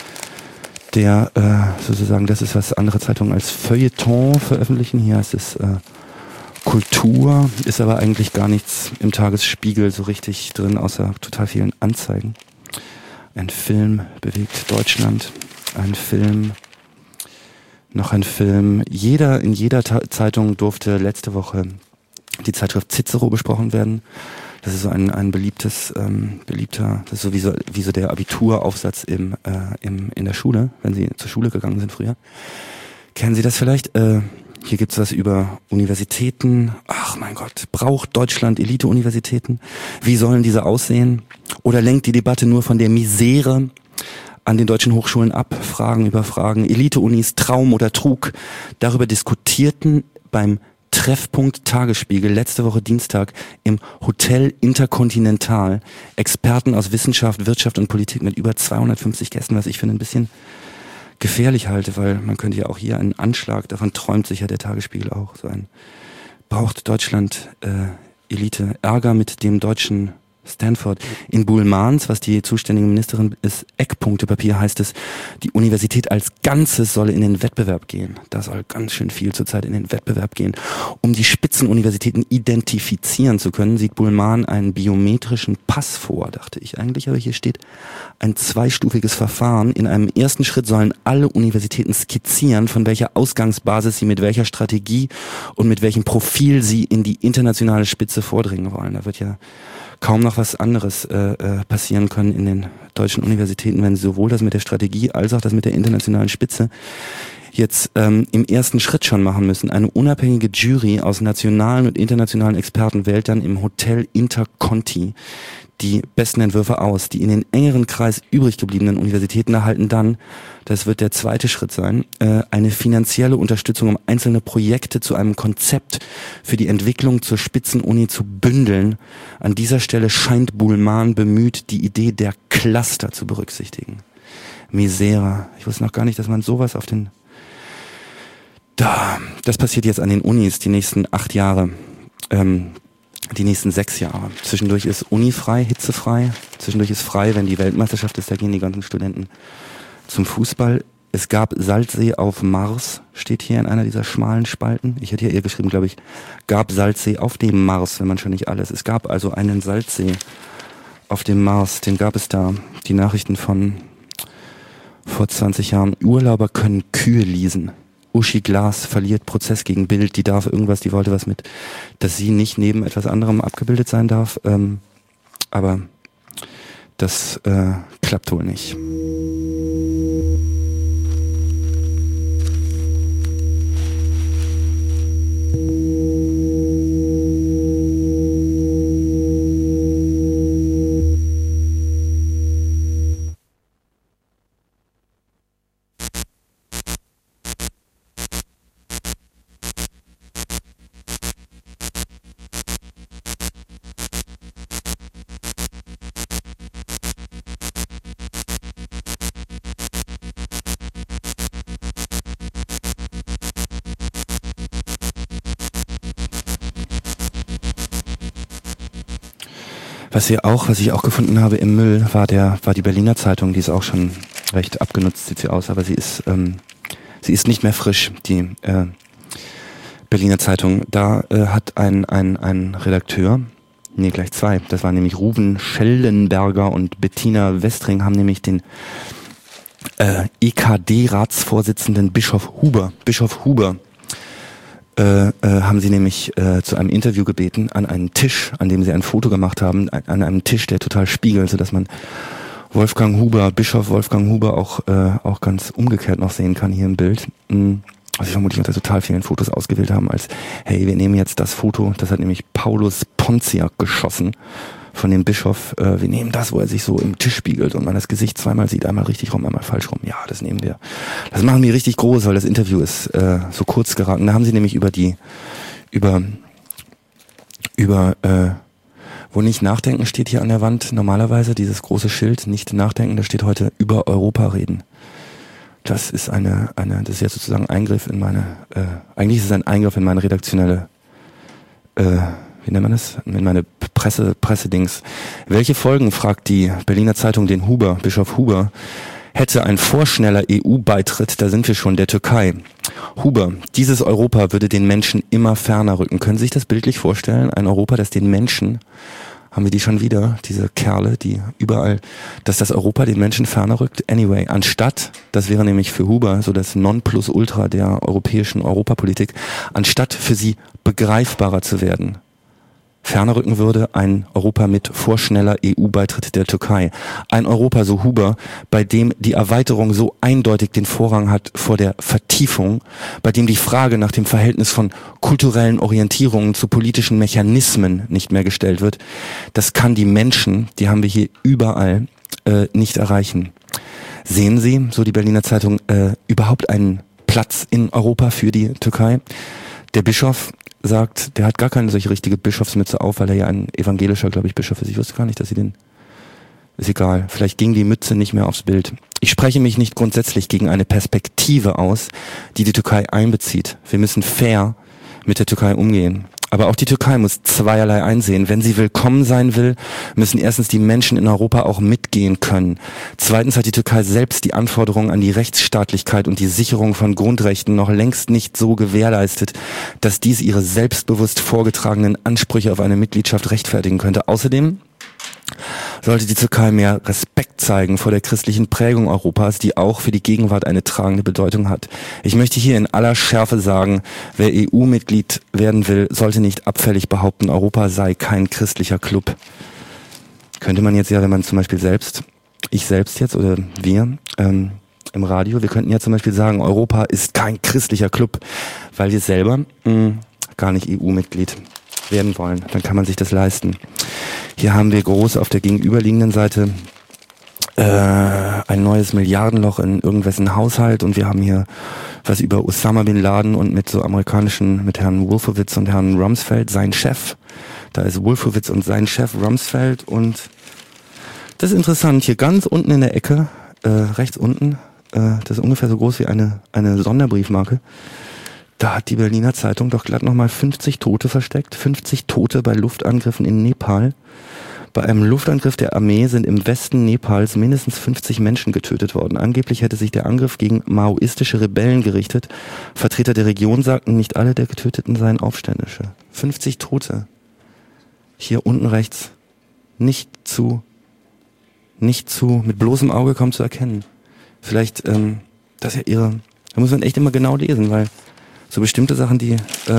Der äh, sozusagen, das ist, was andere Zeitungen als Feuilleton veröffentlichen. Hier heißt es äh, Kultur, ist aber eigentlich gar nichts im Tagesspiegel so richtig drin, außer total vielen Anzeigen. Ein Film bewegt Deutschland. Ein Film, noch ein Film. Jeder, in jeder Ta- Zeitung durfte letzte Woche die Zeitschrift Cicero besprochen werden. Das ist so ein, ein beliebtes, ähm, beliebter, das ist so wie so, wie so der Abituraufsatz im, äh, im, in der Schule, wenn Sie zur Schule gegangen sind früher. Kennen Sie das vielleicht? Äh, hier gibt's was über Universitäten. Ach mein Gott, braucht Deutschland Elite-Universitäten? Wie sollen diese aussehen? Oder lenkt die Debatte nur von der Misere an den deutschen Hochschulen ab? Fragen über Fragen. Elite-Unis, Traum oder Trug? Darüber diskutierten beim Treffpunkt Tagesspiegel letzte Woche Dienstag im Hotel Intercontinental Experten aus Wissenschaft, Wirtschaft und Politik mit über zweihundertfünfzig Gästen, was ich für ein bisschen gefährlich halte, weil man könnte ja auch hier einen Anschlag, davon träumt sich ja der Tagesspiegel auch, so ein, braucht Deutschland äh, Elite, Ärger mit dem deutschen Stanford. In Buhlmanns, was die zuständige Ministerin ist, Eckpunktepapier heißt es, die Universität als Ganzes solle in den Wettbewerb gehen. Da soll ganz schön viel zurzeit in den Wettbewerb gehen. Um die Spitzenuniversitäten identifizieren zu können, sieht Buhlmann einen biometrischen Pass vor, dachte ich eigentlich, aber hier steht ein zweistufiges Verfahren. In einem ersten Schritt sollen alle Universitäten skizzieren, von welcher Ausgangsbasis sie mit welcher Strategie und mit welchem Profil sie in die internationale Spitze vordringen wollen. Da wird ja kaum noch was anderes äh, äh, passieren können in den deutschen Universitäten, wenn sowohl das mit der Strategie als auch das mit der internationalen Spitze jetzt ähm, im ersten Schritt schon machen müssen. Eine unabhängige Jury aus nationalen und internationalen Experten wählt dann im Hotel Interconti die besten Entwürfe aus. Die in den engeren Kreis übrig gebliebenen Universitäten erhalten dann, das wird der zweite Schritt sein, äh, eine finanzielle Unterstützung, um einzelne Projekte zu einem Konzept für die Entwicklung zur Spitzenuni zu bündeln. An dieser Stelle scheint Buhlmann bemüht, die Idee der Cluster zu berücksichtigen. Misera. Ich wusste noch gar nicht, dass man sowas auf den... Da, das passiert jetzt an den Unis die nächsten acht Jahre. Ähm, die nächsten sechs Jahre. Zwischendurch ist Uni frei, hitzefrei. Zwischendurch ist frei, wenn die Weltmeisterschaft ist, da gehen die ganzen Studenten zum Fußball. Es gab Salzsee auf Mars, steht hier in einer dieser schmalen Spalten. Ich hätte hier eher geschrieben, glaube ich, gab Salzsee auf dem Mars, wenn man schon nicht alles. Es gab also einen Salzsee auf dem Mars, den gab es da. Die Nachrichten von vor zwanzig Jahren. Urlauber können Kühe leasen. Uschi Glas verliert Prozess gegen Bild, die darf irgendwas, die wollte was mit, dass sie nicht neben etwas anderem abgebildet sein darf, ähm, aber das äh, klappt wohl nicht. Was wir auch, was ich auch gefunden habe im Müll, war der, war die Berliner Zeitung, die ist auch schon recht abgenutzt, sieht sie aus, aber sie ist, ähm, sie ist nicht mehr frisch, die äh, Berliner Zeitung. Da äh, hat ein, ein, ein Redakteur, nee, gleich zwei, das waren nämlich Ruben Schellenberger und Bettina Westring, haben nämlich den äh, E K D-Ratsvorsitzenden Bischof Huber, Bischof Huber, Äh, äh, haben sie nämlich äh, zu einem Interview gebeten, an einen Tisch, an dem sie ein Foto gemacht haben, an einem Tisch, der total spiegelt, sodass man Wolfgang Huber, Bischof Wolfgang Huber auch äh, auch ganz umgekehrt noch sehen kann hier im Bild. Mhm. Also ich vermutlich unter total vielen Fotos ausgewählt haben als, hey, wir nehmen jetzt das Foto, das hat nämlich Paulus Pontiac geschossen von dem Bischof, äh, wir nehmen das, wo er sich so im Tisch spiegelt und man das Gesicht zweimal sieht, einmal richtig rum, einmal falsch rum. Ja, das nehmen wir. Das machen wir richtig groß, weil das Interview ist äh, so kurz geraten. Da haben sie nämlich über die, über, über, äh, wo nicht nachdenken steht hier an der Wand, normalerweise dieses große Schild, nicht nachdenken, da steht heute über Europa reden. Das ist eine, eine, das ist jetzt sozusagen ein Eingriff in meine, äh, eigentlich ist es ein Eingriff in meine redaktionelle, äh, wie nennt man das? In meine Presse, Pressedings. Welche Folgen, fragt die Berliner Zeitung den Huber, Bischof Huber, hätte ein vorschneller E U-Beitritt, da sind wir schon, der Türkei. Huber, dieses Europa würde den Menschen immer ferner rücken. Können Sie sich das bildlich vorstellen? Ein Europa, das den Menschen, haben wir die schon wieder, diese Kerle, die überall, dass das Europa den Menschen ferner rückt? Anyway, anstatt, das wäre nämlich für Huber so das Nonplusultra der europäischen Europapolitik, anstatt für sie begreifbarer zu werden, ferner rücken würde ein Europa mit vorschneller E U-Beitritt der Türkei. Ein Europa, so Huber, bei dem die Erweiterung so eindeutig den Vorrang hat vor der Vertiefung, bei dem die Frage nach dem Verhältnis von kulturellen Orientierungen zu politischen Mechanismen nicht mehr gestellt wird. Das kann die Menschen, die haben wir hier überall, äh, nicht erreichen. Sehen Sie, so die Berliner Zeitung, äh, überhaupt einen Platz in Europa für die Türkei? Der Bischof sagt, der hat gar keine solche richtige Bischofsmütze auf, weil er ja ein evangelischer, glaube ich, Bischof ist. Ich wusste gar nicht, dass sie den... Ist egal. Vielleicht ging die Mütze nicht mehr aufs Bild. Ich spreche mich nicht grundsätzlich gegen eine Perspektive aus, die die Türkei einbezieht. Wir müssen fair mit der Türkei umgehen. Aber auch die Türkei muss zweierlei einsehen. Wenn sie willkommen sein will, müssen erstens die Menschen in Europa auch mitgehen können. Zweitens hat die Türkei selbst die Anforderungen an die Rechtsstaatlichkeit und die Sicherung von Grundrechten noch längst nicht so gewährleistet, dass dies ihre selbstbewusst vorgetragenen Ansprüche auf eine Mitgliedschaft rechtfertigen könnte. Außerdem sollte die Türkei mehr Respekt zeigen vor der christlichen Prägung Europas, die auch für die Gegenwart eine tragende Bedeutung hat. Ich möchte hier in aller Schärfe sagen, wer E U-Mitglied werden will, sollte nicht abfällig behaupten, Europa sei kein christlicher Club. Könnte man jetzt ja, wenn man zum Beispiel selbst, ich selbst jetzt oder wir, ähm, im Radio. Wir könnten ja zum Beispiel sagen, Europa ist kein christlicher Club, weil wir selber mh, gar nicht E U-Mitglied werden wollen. Dann kann man sich das leisten. Hier haben wir groß auf der gegenüberliegenden Seite äh, ein neues Milliardenloch in irgendwessen Haushalt und wir haben hier was über Osama Bin Laden und mit so amerikanischen, mit Herrn Wolfowitz und Herrn Rumsfeld, sein Chef. Da ist Wolfowitz und sein Chef Rumsfeld und das ist interessant, hier ganz unten in der Ecke, äh, rechts unten, äh, das ist ungefähr so groß wie eine, eine Sonderbriefmarke, da hat die Berliner Zeitung doch glatt nochmal fünfzig Tote versteckt, fünfzig Tote bei Luftangriffen in Nepal. Bei einem Luftangriff der Armee sind im Westen Nepals mindestens fünfzig Menschen getötet worden. Angeblich hätte sich der Angriff gegen maoistische Rebellen gerichtet. Vertreter der Region sagten, nicht alle der Getöteten seien Aufständische. fünfzig Tote. Hier unten rechts. Nicht zu, nicht zu, mit bloßem Auge kaum zu erkennen. Vielleicht, ähm, das ist ja ihre, da muss man echt immer genau lesen, weil so bestimmte Sachen, die, äh,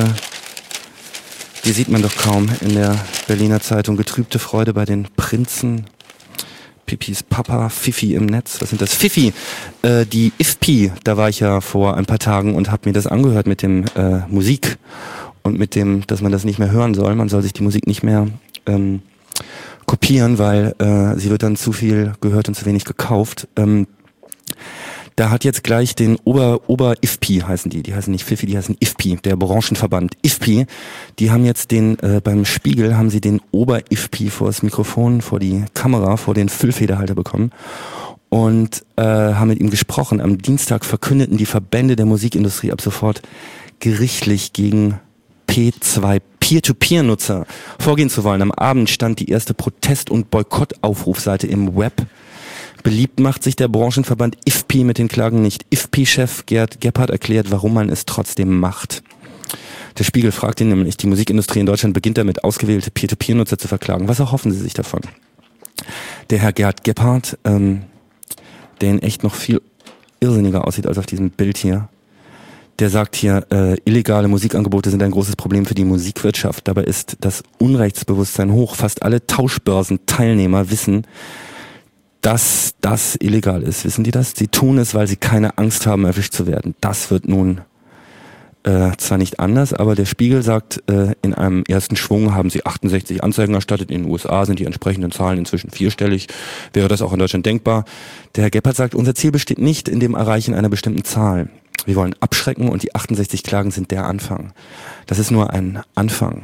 die sieht man doch kaum in der Berliner Zeitung. Getrübte Freude bei den Prinzen. Pipis Papa, Fifi im Netz. Was sind das? Fifi, äh, die I F P. Da war ich ja vor ein paar Tagen und habe mir das angehört mit dem äh, Musik und mit dem, dass man das nicht mehr hören soll. Man soll sich die Musik nicht mehr ähm, kopieren, weil äh, sie wird dann zu viel gehört und zu wenig gekauft. Ähm, Da hat jetzt gleich den Ober, Ober-I F P heißen die, die heißen nicht Fifi, die heißen I F P, der Branchenverband I F P, die haben jetzt den, äh, beim Spiegel haben sie den Ober-I F P vor das Mikrofon, vor die Kamera, vor den Füllfederhalter bekommen und äh, haben mit ihm gesprochen. Am Dienstag verkündeten die Verbände der Musikindustrie ab sofort gerichtlich gegen P zwei Peer-to-Peer-Nutzer vorgehen zu wollen. Am Abend stand die erste Protest- und Boykottaufrufseite im Web. Beliebt macht sich der Branchenverband I F P mit den Klagen nicht. I F P-Chef Gerd Gebhardt erklärt, warum man es trotzdem macht. Der Spiegel fragt ihn nämlich, die Musikindustrie in Deutschland beginnt damit, ausgewählte Peer-to-Peer-Nutzer zu verklagen. Was erhoffen Sie sich davon? Der Herr Gerd Gebhardt, ähm, der in echt noch viel irrsinniger aussieht als auf diesem Bild hier, der sagt hier, äh, illegale Musikangebote sind ein großes Problem für die Musikwirtschaft. Dabei ist das Unrechtsbewusstsein hoch. Fast alle Tauschbörsenteilnehmer wissen, dass das illegal ist. Wissen die das? Sie tun es, weil sie keine Angst haben, erwischt zu werden. Das wird nun äh, zwar nicht anders, aber der Spiegel sagt, äh, in einem ersten Schwung haben sie achtundsechzig Anzeigen erstattet. In den U S A sind die entsprechenden Zahlen inzwischen vierstellig. Wäre das auch in Deutschland denkbar? Der Herr Gebhardt sagt, unser Ziel besteht nicht in dem Erreichen einer bestimmten Zahl. Wir wollen abschrecken und die achtundsechzig Klagen sind der Anfang. Das ist nur ein Anfang.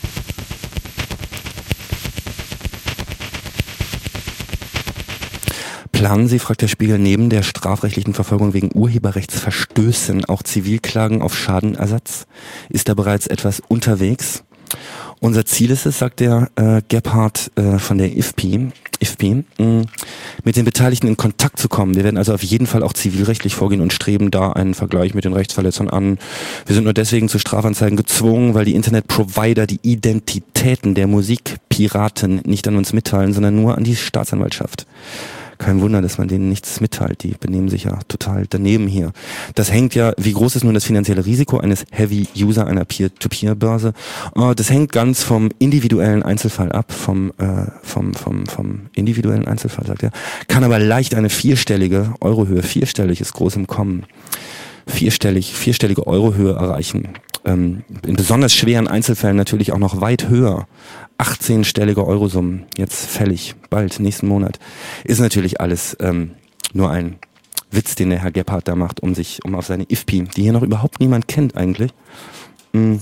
Planen Sie, fragt der Spiegel, neben der strafrechtlichen Verfolgung wegen Urheberrechtsverstößen auch Zivilklagen auf Schadenersatz? Ist da bereits etwas unterwegs? Unser Ziel ist es, sagt der äh, Gebhardt äh, von der I F P, I F P mh, mit den Beteiligten in Kontakt zu kommen. Wir werden also auf jeden Fall auch zivilrechtlich vorgehen und streben da einen Vergleich mit den Rechtsverletzern an. Wir sind nur deswegen zu Strafanzeigen gezwungen, weil die Internetprovider die Identitäten der Musikpiraten nicht an uns mitteilen, sondern nur an die Staatsanwaltschaft. Kein Wunder, dass man denen nichts mitteilt. Die benehmen sich ja total daneben hier. Das hängt ja, wie groß ist nun das finanzielle Risiko eines Heavy-User einer Peer-to-Peer-Börse? Oh, das hängt ganz vom individuellen Einzelfall ab, vom, äh, vom, vom, vom individuellen Einzelfall, sagt er. Kann aber leicht eine vierstellige Eurohöhe, vierstellig ist groß im Kommen, vierstellig, vierstellige Eurohöhe erreichen. Ähm, in besonders schweren Einzelfällen natürlich auch noch weit höher. achtzehnstellige Eurosummen, jetzt fällig, bald, nächsten Monat. Ist natürlich alles ähm, nur ein Witz, den der Herr Gebhardt da macht, um sich, um auf seine I F P, die hier noch überhaupt niemand kennt eigentlich. Mm.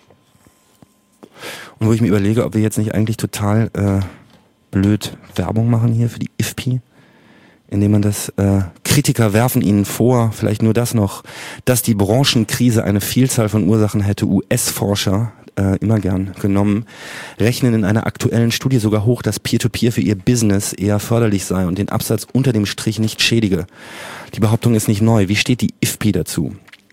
Und wo ich mir überlege, ob wir jetzt nicht eigentlich total äh, blöd Werbung machen hier für die I F P, indem man das, äh, Kritiker werfen ihnen vor, vielleicht nur das noch, dass die Branchenkrise eine Vielzahl von Ursachen hätte. U S-Forscher, äh, immer gern genommen, rechnen in einer aktuellen Studie sogar hoch, dass Peer-to-Peer für ihr Business eher förderlich sei und den Absatz unter dem Strich nicht schädige. Die Behauptung ist nicht neu. Wie steht die I F P dazu?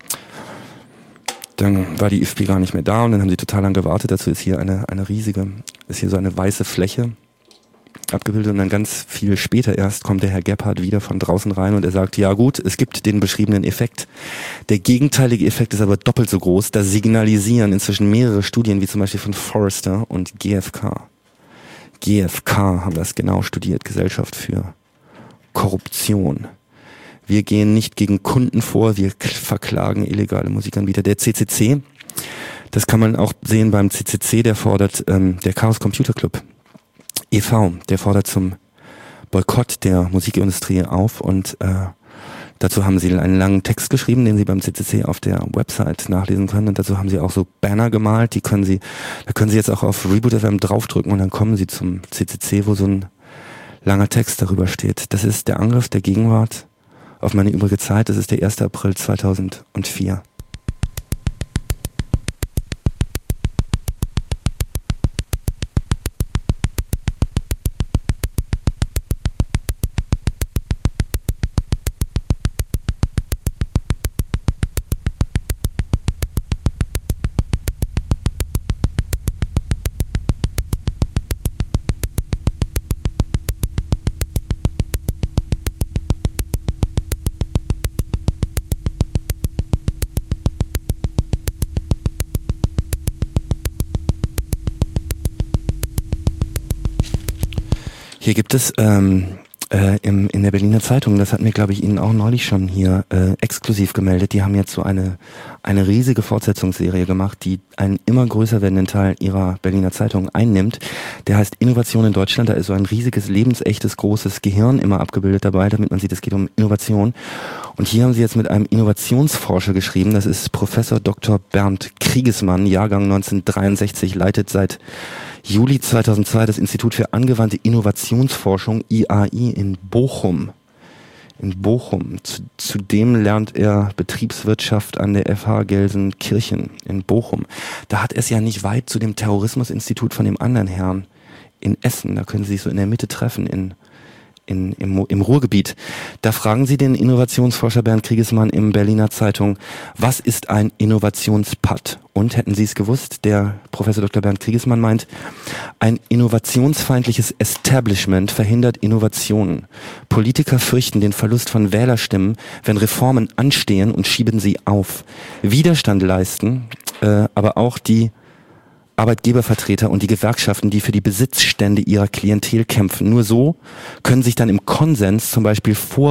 Dann war die I F P gar nicht mehr da und dann haben sie total lang gewartet. Dazu ist hier eine, eine riesige, ist hier so eine weiße Fläche abgebildet und dann ganz viel später erst kommt der Herr Gebhardt wieder von draußen rein und er sagt, ja gut, es gibt den beschriebenen Effekt. Der gegenteilige Effekt ist aber doppelt so groß. Da signalisieren inzwischen mehrere Studien, wie zum Beispiel von Forrester und G F K. G F K haben das genau studiert, Gesellschaft für Korruption. Wir gehen nicht gegen Kunden vor, wir verklagen illegale Musikanbieter. Der C C C, das kann man auch sehen beim C C C, der fordert, ähm, der Chaos Computer Club e V, der fordert zum Boykott der Musikindustrie auf und äh, dazu haben sie einen langen Text geschrieben, den sie beim C C C auf der Website nachlesen können und dazu haben sie auch so Banner gemalt, die können sie, da können sie jetzt auch auf Reboot F M draufdrücken und dann kommen sie zum C C C, wo so ein langer Text darüber steht. Das ist der Angriff der Gegenwart auf meine übrige Zeit, das ist der erster April zweitausendvier. Hier gibt es ähm, äh, im, in der Berliner Zeitung, das hatten wir, glaube ich, Ihnen auch neulich schon hier äh, exklusiv gemeldet, die haben jetzt so eine eine riesige Fortsetzungsserie gemacht, die einen immer größer werdenden Teil ihrer Berliner Zeitung einnimmt. Der heißt Innovation in Deutschland, da ist so ein riesiges, lebensechtes, großes Gehirn immer abgebildet dabei, damit man sieht, es geht um Innovation. Und hier haben sie jetzt mit einem Innovationsforscher geschrieben, das ist Professor Doktor Bernd Kriegesmann, Jahrgang neunzehnhundertdreiundsechzig, leitet seit Juli zweitausendzwei das Institut für angewandte Innovationsforschung I A I in Bochum. In Bochum. Zudem lernt er Betriebswirtschaft an der F H Gelsenkirchen in Bochum. Da hat es ja nicht weit zu dem Terrorismusinstitut von dem anderen Herrn in Essen. Da können Sie sich so in der Mitte treffen, in In, im, im Ruhrgebiet. Da fragen Sie den Innovationsforscher Bernd Kriegesmann im Berliner Zeitung, was ist ein Innovationspad? Und hätten Sie es gewusst, der Professor Doktor Bernd Kriegesmann meint, ein innovationsfeindliches Establishment verhindert Innovationen. Politiker fürchten den Verlust von Wählerstimmen, wenn Reformen anstehen und schieben sie auf. Widerstand leisten, äh, aber auch die Arbeitgebervertreter und die Gewerkschaften, die für die Besitzstände ihrer Klientel kämpfen. Nur so können sich dann im Konsens zum Beispiel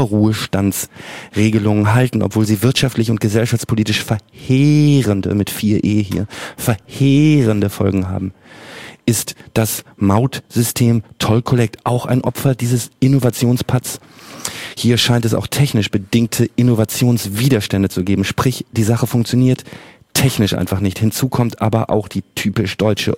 Vorruhestandsregelungen halten, obwohl sie wirtschaftlich und gesellschaftspolitisch verheerende, mit vier E hier, verheerende Folgen haben. Ist das Mautsystem Toll Collect auch ein Opfer dieses Innovationspads? Hier scheint es auch technisch bedingte Innovationswiderstände zu geben. Sprich, die Sache funktioniert technisch einfach nicht. Hinzu kommt aber auch die typisch deutsche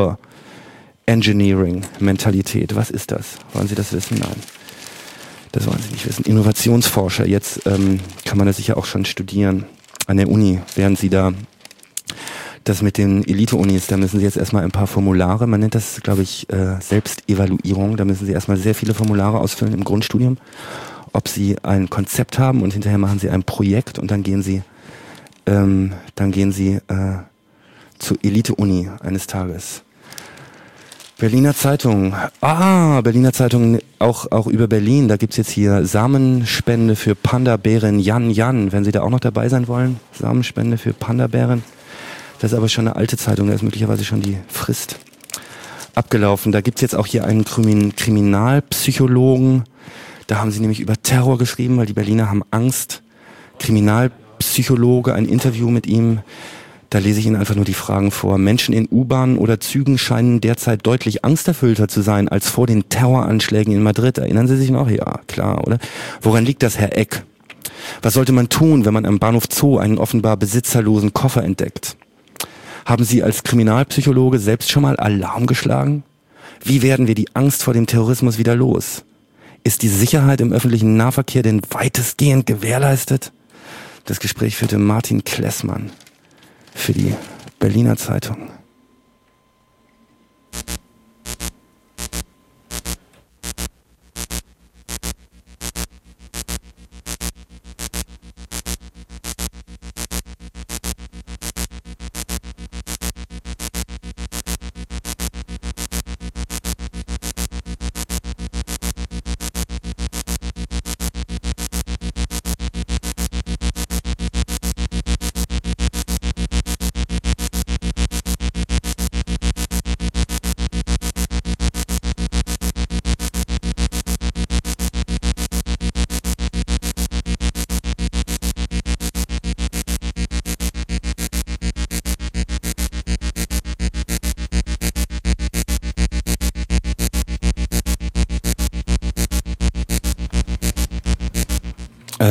Over-Engineering-Mentalität. Was ist das? Wollen Sie das wissen? Nein. Das wollen Sie nicht wissen. Innovationsforscher. Jetzt ähm, kann man das sicher auch schon studieren. An der Uni, während Sie da das mit den Elite-Unis, da müssen Sie jetzt erstmal ein paar Formulare, man nennt das, glaube ich, äh, Selbstevaluierung. Da müssen Sie erstmal sehr viele Formulare ausfüllen im Grundstudium, ob Sie ein Konzept haben und hinterher machen Sie ein Projekt und dann gehen Sie Ähm, dann gehen Sie äh, zur Elite-Uni eines Tages. Berliner Zeitung. Ah, Berliner Zeitung auch auch über Berlin. Da gibt's jetzt hier Samenspende für Panda-Bären Jan Jan. Wenn Sie da auch noch dabei sein wollen, Samenspende für Panda-Bären. Das ist aber schon eine alte Zeitung, da ist möglicherweise schon die Frist abgelaufen. Da gibt's jetzt auch hier einen Krimin- Kriminalpsychologen. Da haben sie nämlich über Terror geschrieben, weil die Berliner haben Angst. Kriminalpsychologen. Psychologe, ein Interview mit ihm, da lese ich Ihnen einfach nur die Fragen vor. Menschen in U-Bahnen oder Zügen scheinen derzeit deutlich angsterfüllter zu sein als vor den Terroranschlägen in Madrid. Erinnern Sie sich noch? Ja, klar, oder? Woran liegt das, Herr Eck? Was sollte man tun, wenn man am Bahnhof Zoo einen offenbar besitzerlosen Koffer entdeckt? Haben Sie als Kriminalpsychologe selbst schon mal Alarm geschlagen? Wie werden wir die Angst vor dem Terrorismus wieder los? Ist die Sicherheit im öffentlichen Nahverkehr denn weitestgehend gewährleistet? Das Gespräch führte Martin Klessmann für die Berliner Zeitung.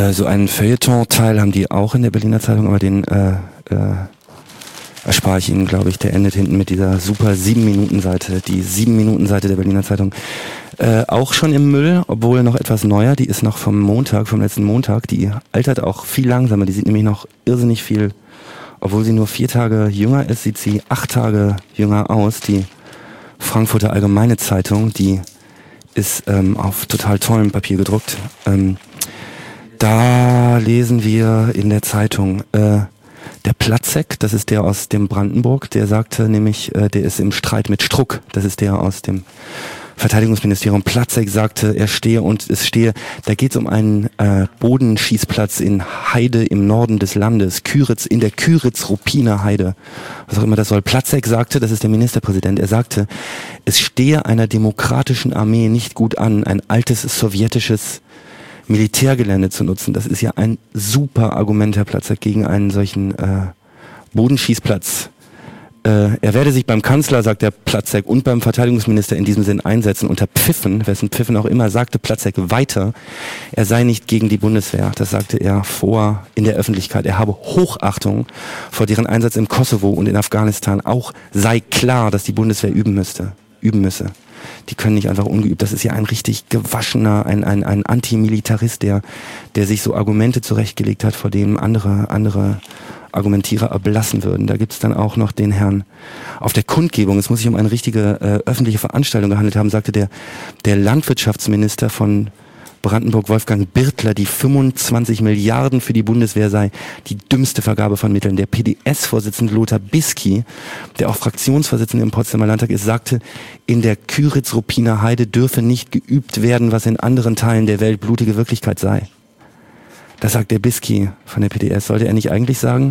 Äh, so einen Feuilleton-Teil haben die auch in der Berliner Zeitung, aber den äh, äh, erspare ich Ihnen, glaube ich. Der endet hinten mit dieser super sieben-Minuten-Seite, die sieben-Minuten-Seite der Berliner Zeitung. Äh, auch schon im Müll, obwohl noch etwas neuer. Die ist noch vom Montag, vom letzten Montag. Die altert auch viel langsamer. Die sieht nämlich noch irrsinnig viel, obwohl sie nur vier Tage jünger ist, sieht sie acht Tage jünger aus. Die Frankfurter Allgemeine Zeitung, die ist ähm, auf total tollem Papier gedruckt. Ähm, da lesen wir in der Zeitung, äh, der Platzek, das ist der aus dem Brandenburg, der sagte nämlich, äh, der ist im Streit mit Struck, das ist der aus dem Verteidigungsministerium. Platzek sagte, er stehe und es stehe, da geht es um einen äh, Bodenschießplatz in Heide im Norden des Landes, Küritz, in der Küritz-Ruppiner Heide, was auch immer das soll. Platzek sagte, das ist der Ministerpräsident, er sagte, es stehe einer demokratischen Armee nicht gut an, ein altes sowjetisches Militärgelände zu nutzen. Das ist ja ein super Argument, Herr Platzek, gegen einen solchen äh, Bodenschießplatz. Äh, er werde sich beim Kanzler, sagt der Platzek, und beim Verteidigungsminister in diesem Sinn einsetzen. Unter Pfiffen, wessen Pfiffen auch immer, sagte Platzek weiter, er sei nicht gegen die Bundeswehr. Das sagte er vor in der Öffentlichkeit. Er habe Hochachtung vor deren Einsatz im Kosovo und in Afghanistan. Auch sei klar, dass die Bundeswehr üben müsste, üben müsse. Die können nicht einfach ungeübt. Das ist ja ein richtig gewaschener, ein, ein, ein Antimilitarist, der, der sich so Argumente zurechtgelegt hat, vor denen andere, andere Argumentierer erblassen würden. Da gibt's dann auch noch den Herrn auf der Kundgebung. Es muss sich um eine richtige äh, öffentliche Veranstaltung gehandelt haben, sagte der, der Landwirtschaftsminister von Brandenburg, Wolfgang Birtler, die fünfundzwanzig Milliarden für die Bundeswehr sei die dümmste Vergabe von Mitteln. Der P D S-Vorsitzende Lothar Bisky, der auch Fraktionsvorsitzender im Potsdamer Landtag ist, sagte, in der Küritz-Ruppiner Heide dürfe nicht geübt werden, was in anderen Teilen der Welt blutige Wirklichkeit sei. Das sagt der Bisky von der P D S. Sollte er nicht eigentlich sagen,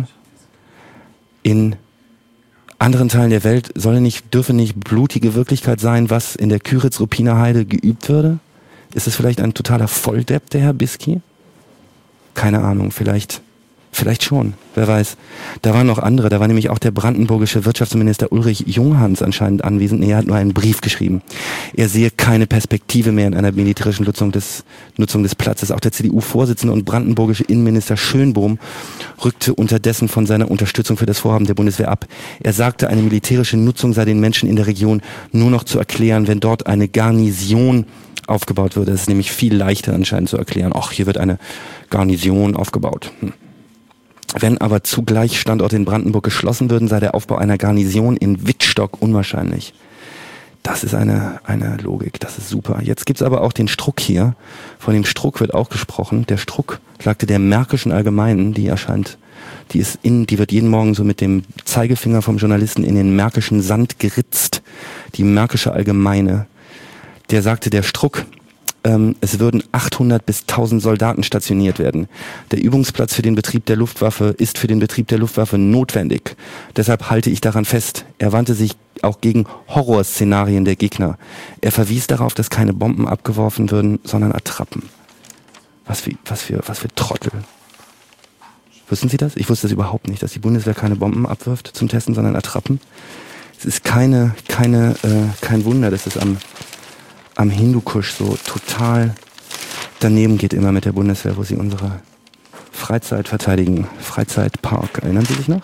in anderen Teilen der Welt solle nicht, dürfe nicht blutige Wirklichkeit sein, was in der Küritz-Ruppiner Heide geübt würde? Ist es vielleicht ein totaler Volldepp, der Herr Bisky? Keine Ahnung, vielleicht, vielleicht schon, wer weiß. Da waren noch andere, da war nämlich auch der brandenburgische Wirtschaftsminister Ulrich Junghans anscheinend anwesend. Er hat nur einen Brief geschrieben. Er sehe keine Perspektive mehr in einer militärischen Nutzung des, Nutzung des Platzes. Auch der C D U-Vorsitzende und brandenburgische Innenminister Schönbohm rückte unterdessen von seiner Unterstützung für das Vorhaben der Bundeswehr ab. Er sagte, eine militärische Nutzung sei den Menschen in der Region nur noch zu erklären, wenn dort eine Garnison aufgebaut wird. Das ist nämlich viel leichter anscheinend zu erklären. Ach, hier wird eine Garnison aufgebaut. Hm. Wenn aber zugleich Standorte in Brandenburg geschlossen würden, sei der Aufbau einer Garnison in Wittstock unwahrscheinlich. Das ist eine, eine Logik, das ist super. Jetzt gibt's aber auch den Struck hier. Von dem Struck wird auch gesprochen. Der Struck, sagte der Märkischen Allgemeinen, die erscheint, die ist in, die wird jeden Morgen so mit dem Zeigefinger vom Journalisten in den märkischen Sand geritzt. Die Märkische Allgemeine. Der sagte, der Struck, ähm, es würden achthundert bis tausend Soldaten stationiert werden. Der Übungsplatz für den Betrieb der Luftwaffe ist für den Betrieb der Luftwaffe notwendig. Deshalb halte ich daran fest. Er wandte sich auch gegen Horrorszenarien der Gegner. Er verwies darauf, dass keine Bomben abgeworfen würden, sondern Attrappen. Was für, was für, was für Trottel. Wussten Sie das? Ich wusste das überhaupt nicht, dass die Bundeswehr keine Bomben abwirft zum Testen, sondern Attrappen. Es ist keine, keine, äh, kein Wunder, dass es am am Hindukusch so total daneben geht immer mit der Bundeswehr, wo sie unsere Freizeit verteidigen. Freizeitpark, erinnern Sie sich noch?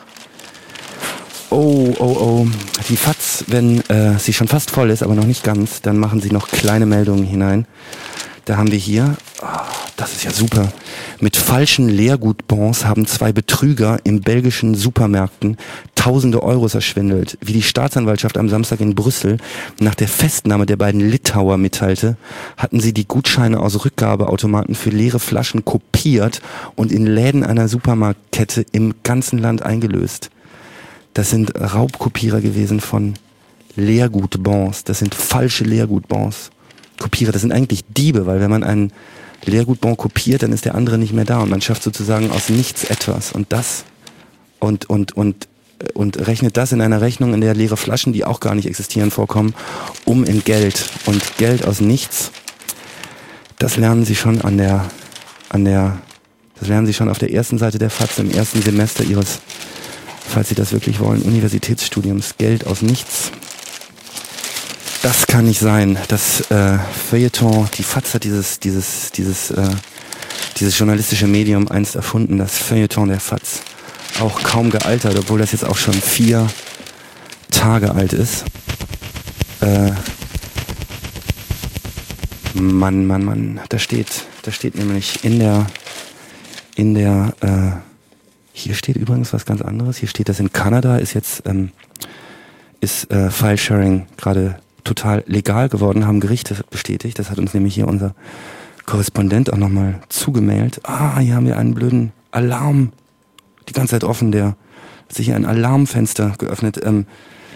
Oh, oh, oh. Die F A Z, wenn äh, sie schon fast voll ist, aber noch nicht ganz, dann machen sie noch kleine Meldungen hinein. Da haben wir hier, oh, das ist ja super, mit falschen Leergutbons haben zwei Betrüger in belgischen Supermärkten tausende Euros erschwindelt. Wie die Staatsanwaltschaft am Samstag in Brüssel nach der Festnahme der beiden Litauer mitteilte, hatten sie die Gutscheine aus Rückgabeautomaten für leere Flaschen kopiert und in Läden einer Supermarktkette im ganzen Land eingelöst. Das sind Raubkopierer gewesen von Leergutbons. Das sind falsche Leergutbons. Kopierer, das sind eigentlich Diebe, weil wenn man einen Leergutbon kopiert, dann ist der andere nicht mehr da und man schafft sozusagen aus nichts etwas und das und und und und rechnet das in einer Rechnung, in der leere Flaschen, die auch gar nicht existieren, vorkommen, um in Geld. Und Geld aus nichts, das lernen Sie schon an der an der das lernen Sie schon auf der ersten Seite der F A Z im ersten Semester Ihres, falls Sie das wirklich wollen, Universitätsstudiums. Geld aus nichts. Das kann nicht sein. Das äh, Feuilleton, die F A Z hat dieses, dieses, dieses äh, dieses journalistische Medium einst erfunden, das Feuilleton der Faz. Auch kaum gealtert, obwohl das jetzt auch schon vier Tage alt ist. Äh, Mann, Mann, Mann, da steht, da steht nämlich in der, in der, äh, hier steht übrigens was ganz anderes. Hier steht, dass in Kanada ist jetzt, ähm, ist äh, File-Sharing gerade total legal geworden, haben Gerichte bestätigt. Das hat uns nämlich hier unser Korrespondent auch nochmal zugemailt. Ah, hier haben wir einen blöden Alarm die ganze Zeit offen, der hat sich hier ein Alarmfenster geöffnet. Ähm,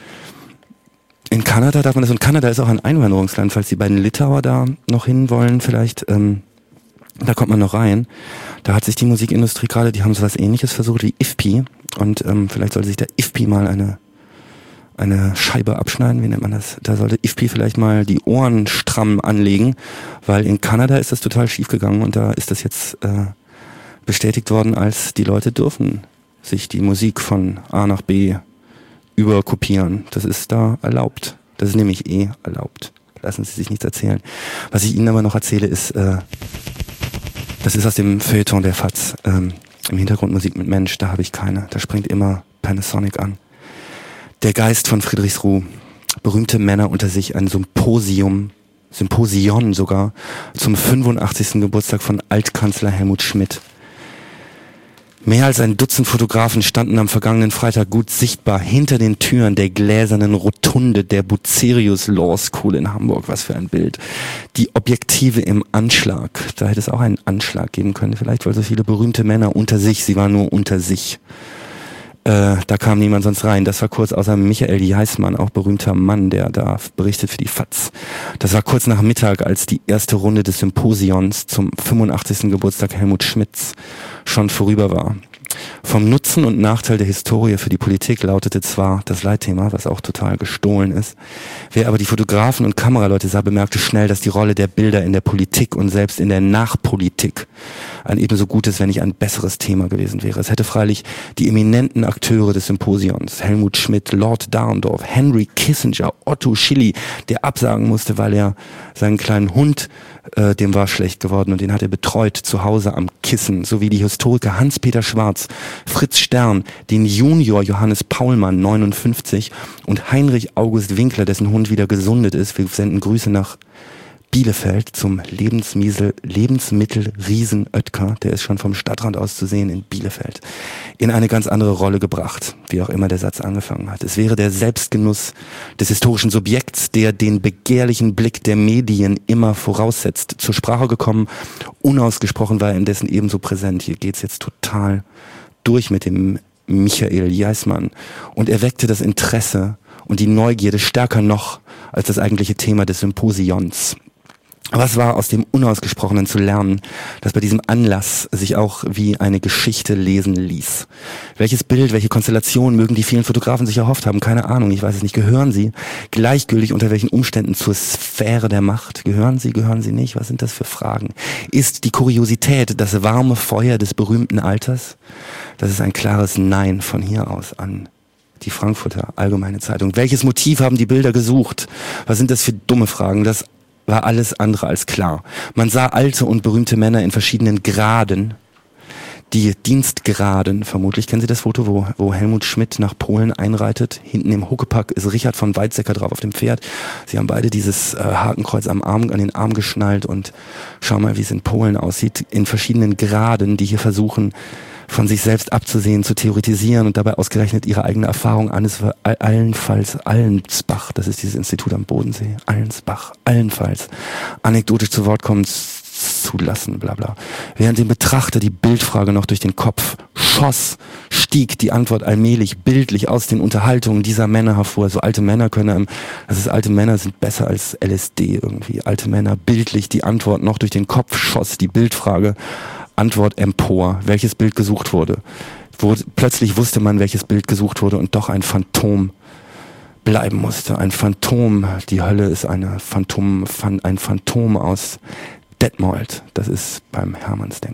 in Kanada darf man das, und Kanada ist auch ein Einwanderungsland, falls die beiden Litauer da noch hinwollen, vielleicht, ähm, da kommt man noch rein. Da hat sich die Musikindustrie gerade, die haben so was Ähnliches versucht wie I F P I, und ähm, vielleicht sollte sich der I F P I mal eine eine Scheibe abschneiden, wie nennt man das? Da sollte I F P I vielleicht mal die Ohren stramm anlegen, weil in Kanada ist das total schief gegangen, und da ist das jetzt äh, bestätigt worden, als die Leute dürfen sich die Musik von A nach B überkopieren. Das ist da erlaubt. Das ist nämlich eh erlaubt. Lassen Sie sich nichts erzählen. Was ich Ihnen aber noch erzähle, ist, äh, das ist aus dem Feuilleton der Faz. Ähm, Im Hintergrund Musik mit Mensch, da habe ich keine. Da springt immer Panasonic an. Der Geist von Friedrichsruh. Berühmte Männer unter sich, ein Symposium, Symposion sogar, zum fünfundachtzigsten Geburtstag von Altkanzler Helmut Schmidt. Mehr als ein Dutzend Fotografen standen am vergangenen Freitag gut sichtbar hinter den Türen der gläsernen Rotunde der Bucerius Law School in Hamburg. Was für ein Bild. Die Objektive im Anschlag. Da hätte es auch einen Anschlag geben können, vielleicht, weil so viele berühmte Männer unter sich, sie waren nur unter sich. Äh, da kam niemand sonst rein. Das war kurz außer Michael Jeismann, auch berühmter Mann, der da berichtet für die Faz. Das war kurz nach Mittag, als die erste Runde des Symposions zum fünfundachtzigsten Geburtstag Helmut Schmidts schon vorüber war. Vom Nutzen und Nachteil der Historie für die Politik lautete zwar das Leitthema, was auch total gestohlen ist. Wer aber die Fotografen und Kameraleute sah, bemerkte schnell, dass die Rolle der Bilder in der Politik und selbst in der Nachpolitik ein ebenso gutes, wenn nicht ein besseres Thema gewesen wäre. Es hätte freilich die eminenten Akteure des Symposions, Helmut Schmidt, Lord Dahrendorf, Henry Kissinger, Otto Schilly, der absagen musste, weil er seinen kleinen Hund, äh, dem war schlecht geworden, und den hat er betreut zu Hause am Kissen, sowie die Historiker Hans-Peter Schwarz, Fritz Stern, den Junior Johannes Paulmann, neunundfünfzig, und Heinrich August Winkler, dessen Hund wieder gesundet ist. Wir senden Grüße nach Bielefeld zum Lebensmittel, Lebensmittel Riesen Oetker, der ist schon vom Stadtrand aus zu sehen in Bielefeld, in eine ganz andere Rolle gebracht, wie auch immer der Satz angefangen hat. Es wäre der Selbstgenuss des historischen Subjekts, der den begehrlichen Blick der Medien immer voraussetzt, zur Sprache gekommen. Unausgesprochen war er indessen ebenso präsent. Hier geht's jetzt total durch mit dem Michael Jeismann. Und er weckte das Interesse und die Neugierde stärker noch als das eigentliche Thema des Symposions. Was war aus dem Unausgesprochenen zu lernen, das bei diesem Anlass sich auch wie eine Geschichte lesen ließ? Welches Bild, welche Konstellation mögen die vielen Fotografen sich erhofft haben? Keine Ahnung, ich weiß es nicht. Gehören sie gleichgültig unter welchen Umständen zur Sphäre der Macht? Gehören sie, gehören sie nicht? Was sind das für Fragen? Ist die Kuriosität das warme Feuer des berühmten Alters? Das ist ein klares Nein von hier aus an die Frankfurter Allgemeine Zeitung. Welches Motiv haben die Bilder gesucht? Was sind das für dumme Fragen? Das war alles andere als klar. Man sah alte und berühmte Männer in verschiedenen Graden, die Dienstgraden. Vermutlich kennen Sie das Foto, wo, wo Helmut Schmidt nach Polen einreitet. Hinten im Huckepack ist Richard von Weizsäcker drauf auf dem Pferd. Sie haben beide dieses äh, Hakenkreuz am Arm, an den Arm geschnallt, und schau mal, wie es in Polen aussieht. In verschiedenen Graden, die hier versuchen, von sich selbst abzusehen, zu theoretisieren und dabei ausgerechnet ihre eigene Erfahrung an. Es war allenfalls Allensbach, das ist dieses Institut am Bodensee, Allensbach, allenfalls anekdotisch zu Wort kommen zu lassen, bla bla. Während dem Betrachter die Bildfrage noch durch den Kopf schoss, stieg die Antwort allmählich bildlich aus den Unterhaltungen dieser Männer hervor. So alte Männer können, das ist, alte Männer sind besser als L S D irgendwie. Alte Männer, bildlich die Antwort noch durch den Kopf schoss, die Bildfrage, Antwort empor, welches Bild gesucht wurde. Wo, plötzlich wusste man, welches Bild gesucht wurde, und doch ein Phantom bleiben musste. Ein Phantom, die Hölle ist eine Phantom, ein Phantom aus Detmold. Das ist beim Hermannsdenkmal.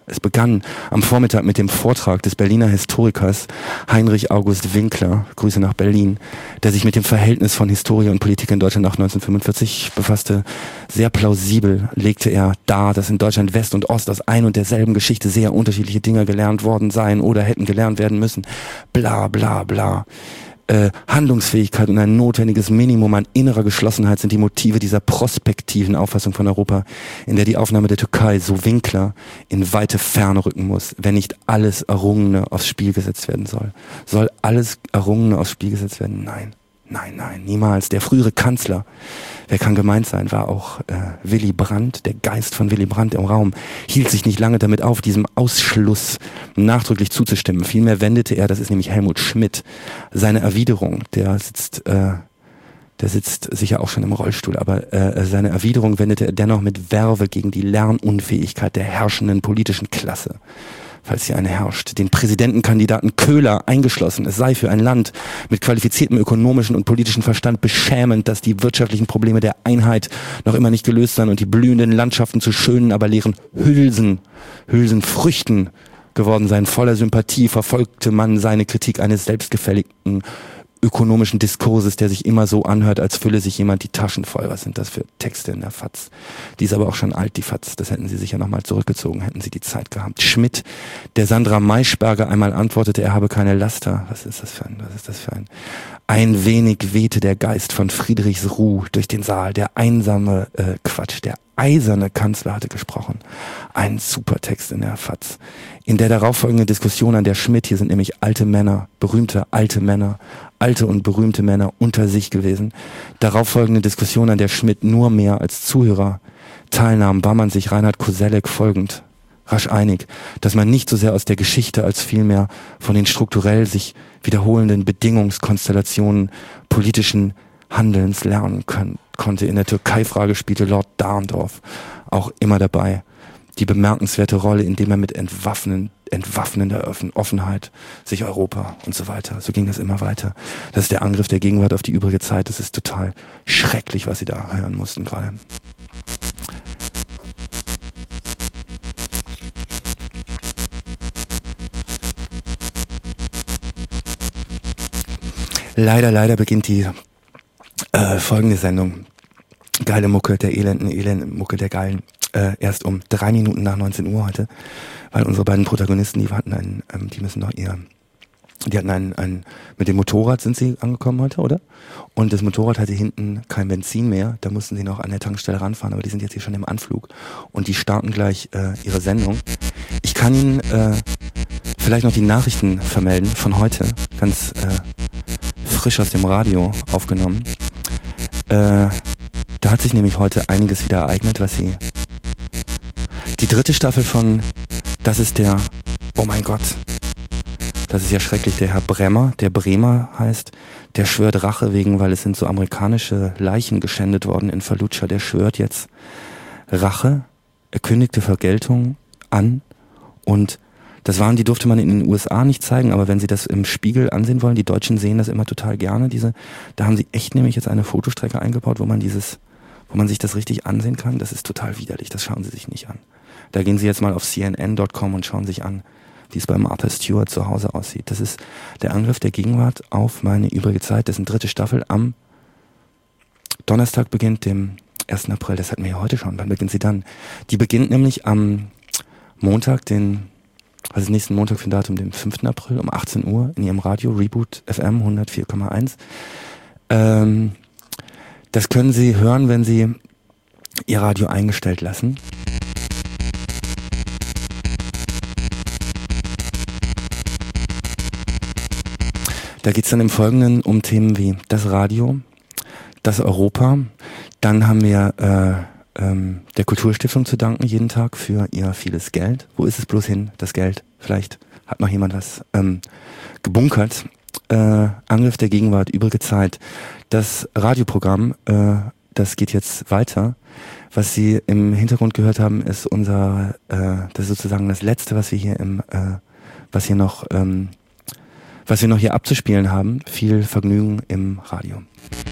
Es begann am Vormittag mit dem Vortrag des Berliner Historikers Heinrich August Winkler, Grüße nach Berlin, der sich mit dem Verhältnis von Historie und Politik in Deutschland nach neunzehnhundertfünfundvierzig befasste. Sehr plausibel legte er dar, dass in Deutschland West und Ost aus ein und derselben Geschichte sehr unterschiedliche Dinge gelernt worden seien oder hätten gelernt werden müssen. Bla bla bla. Äh, Handlungsfähigkeit und ein notwendiges Minimum an innerer Geschlossenheit sind die Motive dieser prospektiven Auffassung von Europa, in der die Aufnahme der Türkei, so Winkler, in weite Ferne rücken muss, wenn nicht alles Errungene aufs Spiel gesetzt werden soll. Soll alles Errungene aufs Spiel gesetzt werden? Nein. Nein, nein, niemals. Der frühere Kanzler, wer kann gemeint sein, war auch äh, Willy Brandt, der Geist von Willy Brandt im Raum, hielt sich nicht lange damit auf, diesem Ausschluss nachdrücklich zuzustimmen. Vielmehr wendete er, das ist nämlich Helmut Schmidt, seine Erwiderung, der sitzt, äh, der sitzt sicher auch schon im Rollstuhl, aber äh, seine Erwiderung wendete er dennoch mit Verve gegen die Lernunfähigkeit der herrschenden politischen Klasse, falls hier eine herrscht, den Präsidentenkandidaten Köhler eingeschlossen. Es sei für ein Land mit qualifiziertem ökonomischen und politischen Verstand beschämend, dass die wirtschaftlichen Probleme der Einheit noch immer nicht gelöst seien und die blühenden Landschaften zu schönen, aber leeren Hülsen, Hülsenfrüchten geworden seien. Voller Sympathie verfolgte man seine Kritik eines selbstgefälligen ökonomischen Diskurses, der sich immer so anhört, als fülle sich jemand die Taschen voll. Was sind das für Texte in der F A Z? Die ist aber auch schon alt, die F A Z. Das hätten sie sicher nochmal zurückgezogen, hätten sie die Zeit gehabt. Schmidt, der Sandra Maischberger einmal antwortete, er habe keine Laster. Was ist das für ein, was ist das für ein? Ein wenig wehte der Geist von Friedrichsruh durch den Saal. Der einsame, äh, Quatsch, der eiserne Kanzler hatte gesprochen. Ein super Text in der F A Z. In der darauffolgenden Diskussion an der Schmidt, hier sind nämlich alte Männer, berühmte alte Männer, alte und berühmte Männer unter sich gewesen. Darauffolgende Diskussion an der Schmidt nur mehr als Zuhörer teilnahmen, war man sich Reinhard Koselleck folgend rasch einig, dass man nicht so sehr aus der Geschichte als vielmehr von den strukturell sich wiederholenden Bedingungskonstellationen politischen Handelns lernen können, konnte. In der Türkei-Frage spielte Lord Darndorf auch immer dabei die bemerkenswerte Rolle, indem er mit entwaffnen, entwaffnender Offenheit sich Europa und so weiter. So ging das immer weiter. Das ist der Angriff der Gegenwart auf die übrige Zeit. Das ist total schrecklich, was sie da hören mussten gerade. Leider, leider beginnt die äh, folgende Sendung. Geile Mucke der elenden, elenden Mucke der Geilen. Äh, erst um drei Minuten nach neunzehn Uhr heute, weil unsere beiden Protagonisten, die hatten einen, ähm, die müssen noch ihr, die hatten einen, einen, mit dem Motorrad sind sie angekommen heute, oder? Und das Motorrad hatte hinten kein Benzin mehr, da mussten sie noch an der Tankstelle ranfahren, aber die sind jetzt hier schon im Anflug und die starten gleich äh, ihre Sendung. Ich kann Ihnen äh, vielleicht noch die Nachrichten vermelden von heute, ganz äh, frisch aus dem Radio aufgenommen. Äh, da hat sich nämlich heute einiges wieder ereignet, was sie die dritte Staffel von Das ist der, oh mein Gott, das ist ja schrecklich, der Herr Bremmer, der Bremer heißt, der schwört Rache wegen, weil es sind so amerikanische Leichen geschändet worden in Fallujah, der schwört jetzt Rache, er kündigte Vergeltung an und das waren, die durfte man in den U S A nicht zeigen, aber wenn Sie das im Spiegel ansehen wollen, die Deutschen sehen das immer total gerne, diese, da haben sie echt nämlich jetzt eine Fotostrecke eingebaut, wo man dieses, wo man sich das richtig ansehen kann, das ist total widerlich, das schauen Sie sich nicht an. Da gehen Sie jetzt mal auf C N N Punkt com und schauen sich an, wie es bei Martha Stewart zu Hause aussieht. Das ist der Angriff der Gegenwart auf meine übrige Zeit. Das ist eine dritte Staffel. Am Donnerstag beginnt, dem ersten April. Das hatten wir ja heute schon. Wann beginnt sie dann? Die beginnt nämlich am Montag, den, was ist nächsten Montag für ein Datum? Den fünften April um achtzehn Uhr in ihrem Radio Reboot F M hundertvier Komma eins. Ähm, das können Sie hören, wenn Sie Ihr Radio eingestellt lassen. Da geht es dann im Folgenden um Themen wie das Radio, das Europa. Dann haben wir äh, ähm, der Kulturstiftung zu danken jeden Tag für ihr vieles Geld. Wo ist es bloß hin, das Geld? Vielleicht hat noch jemand was ähm, gebunkert. Äh, Angriff der Gegenwart, übrige Zeit. Das Radioprogramm, äh, das geht jetzt weiter. Was Sie im Hintergrund gehört haben, ist unser, äh, das ist sozusagen das Letzte, was wir hier im, äh, was hier noch, ähm, was wir noch hier abzuspielen haben. Viel Vergnügen im Radio.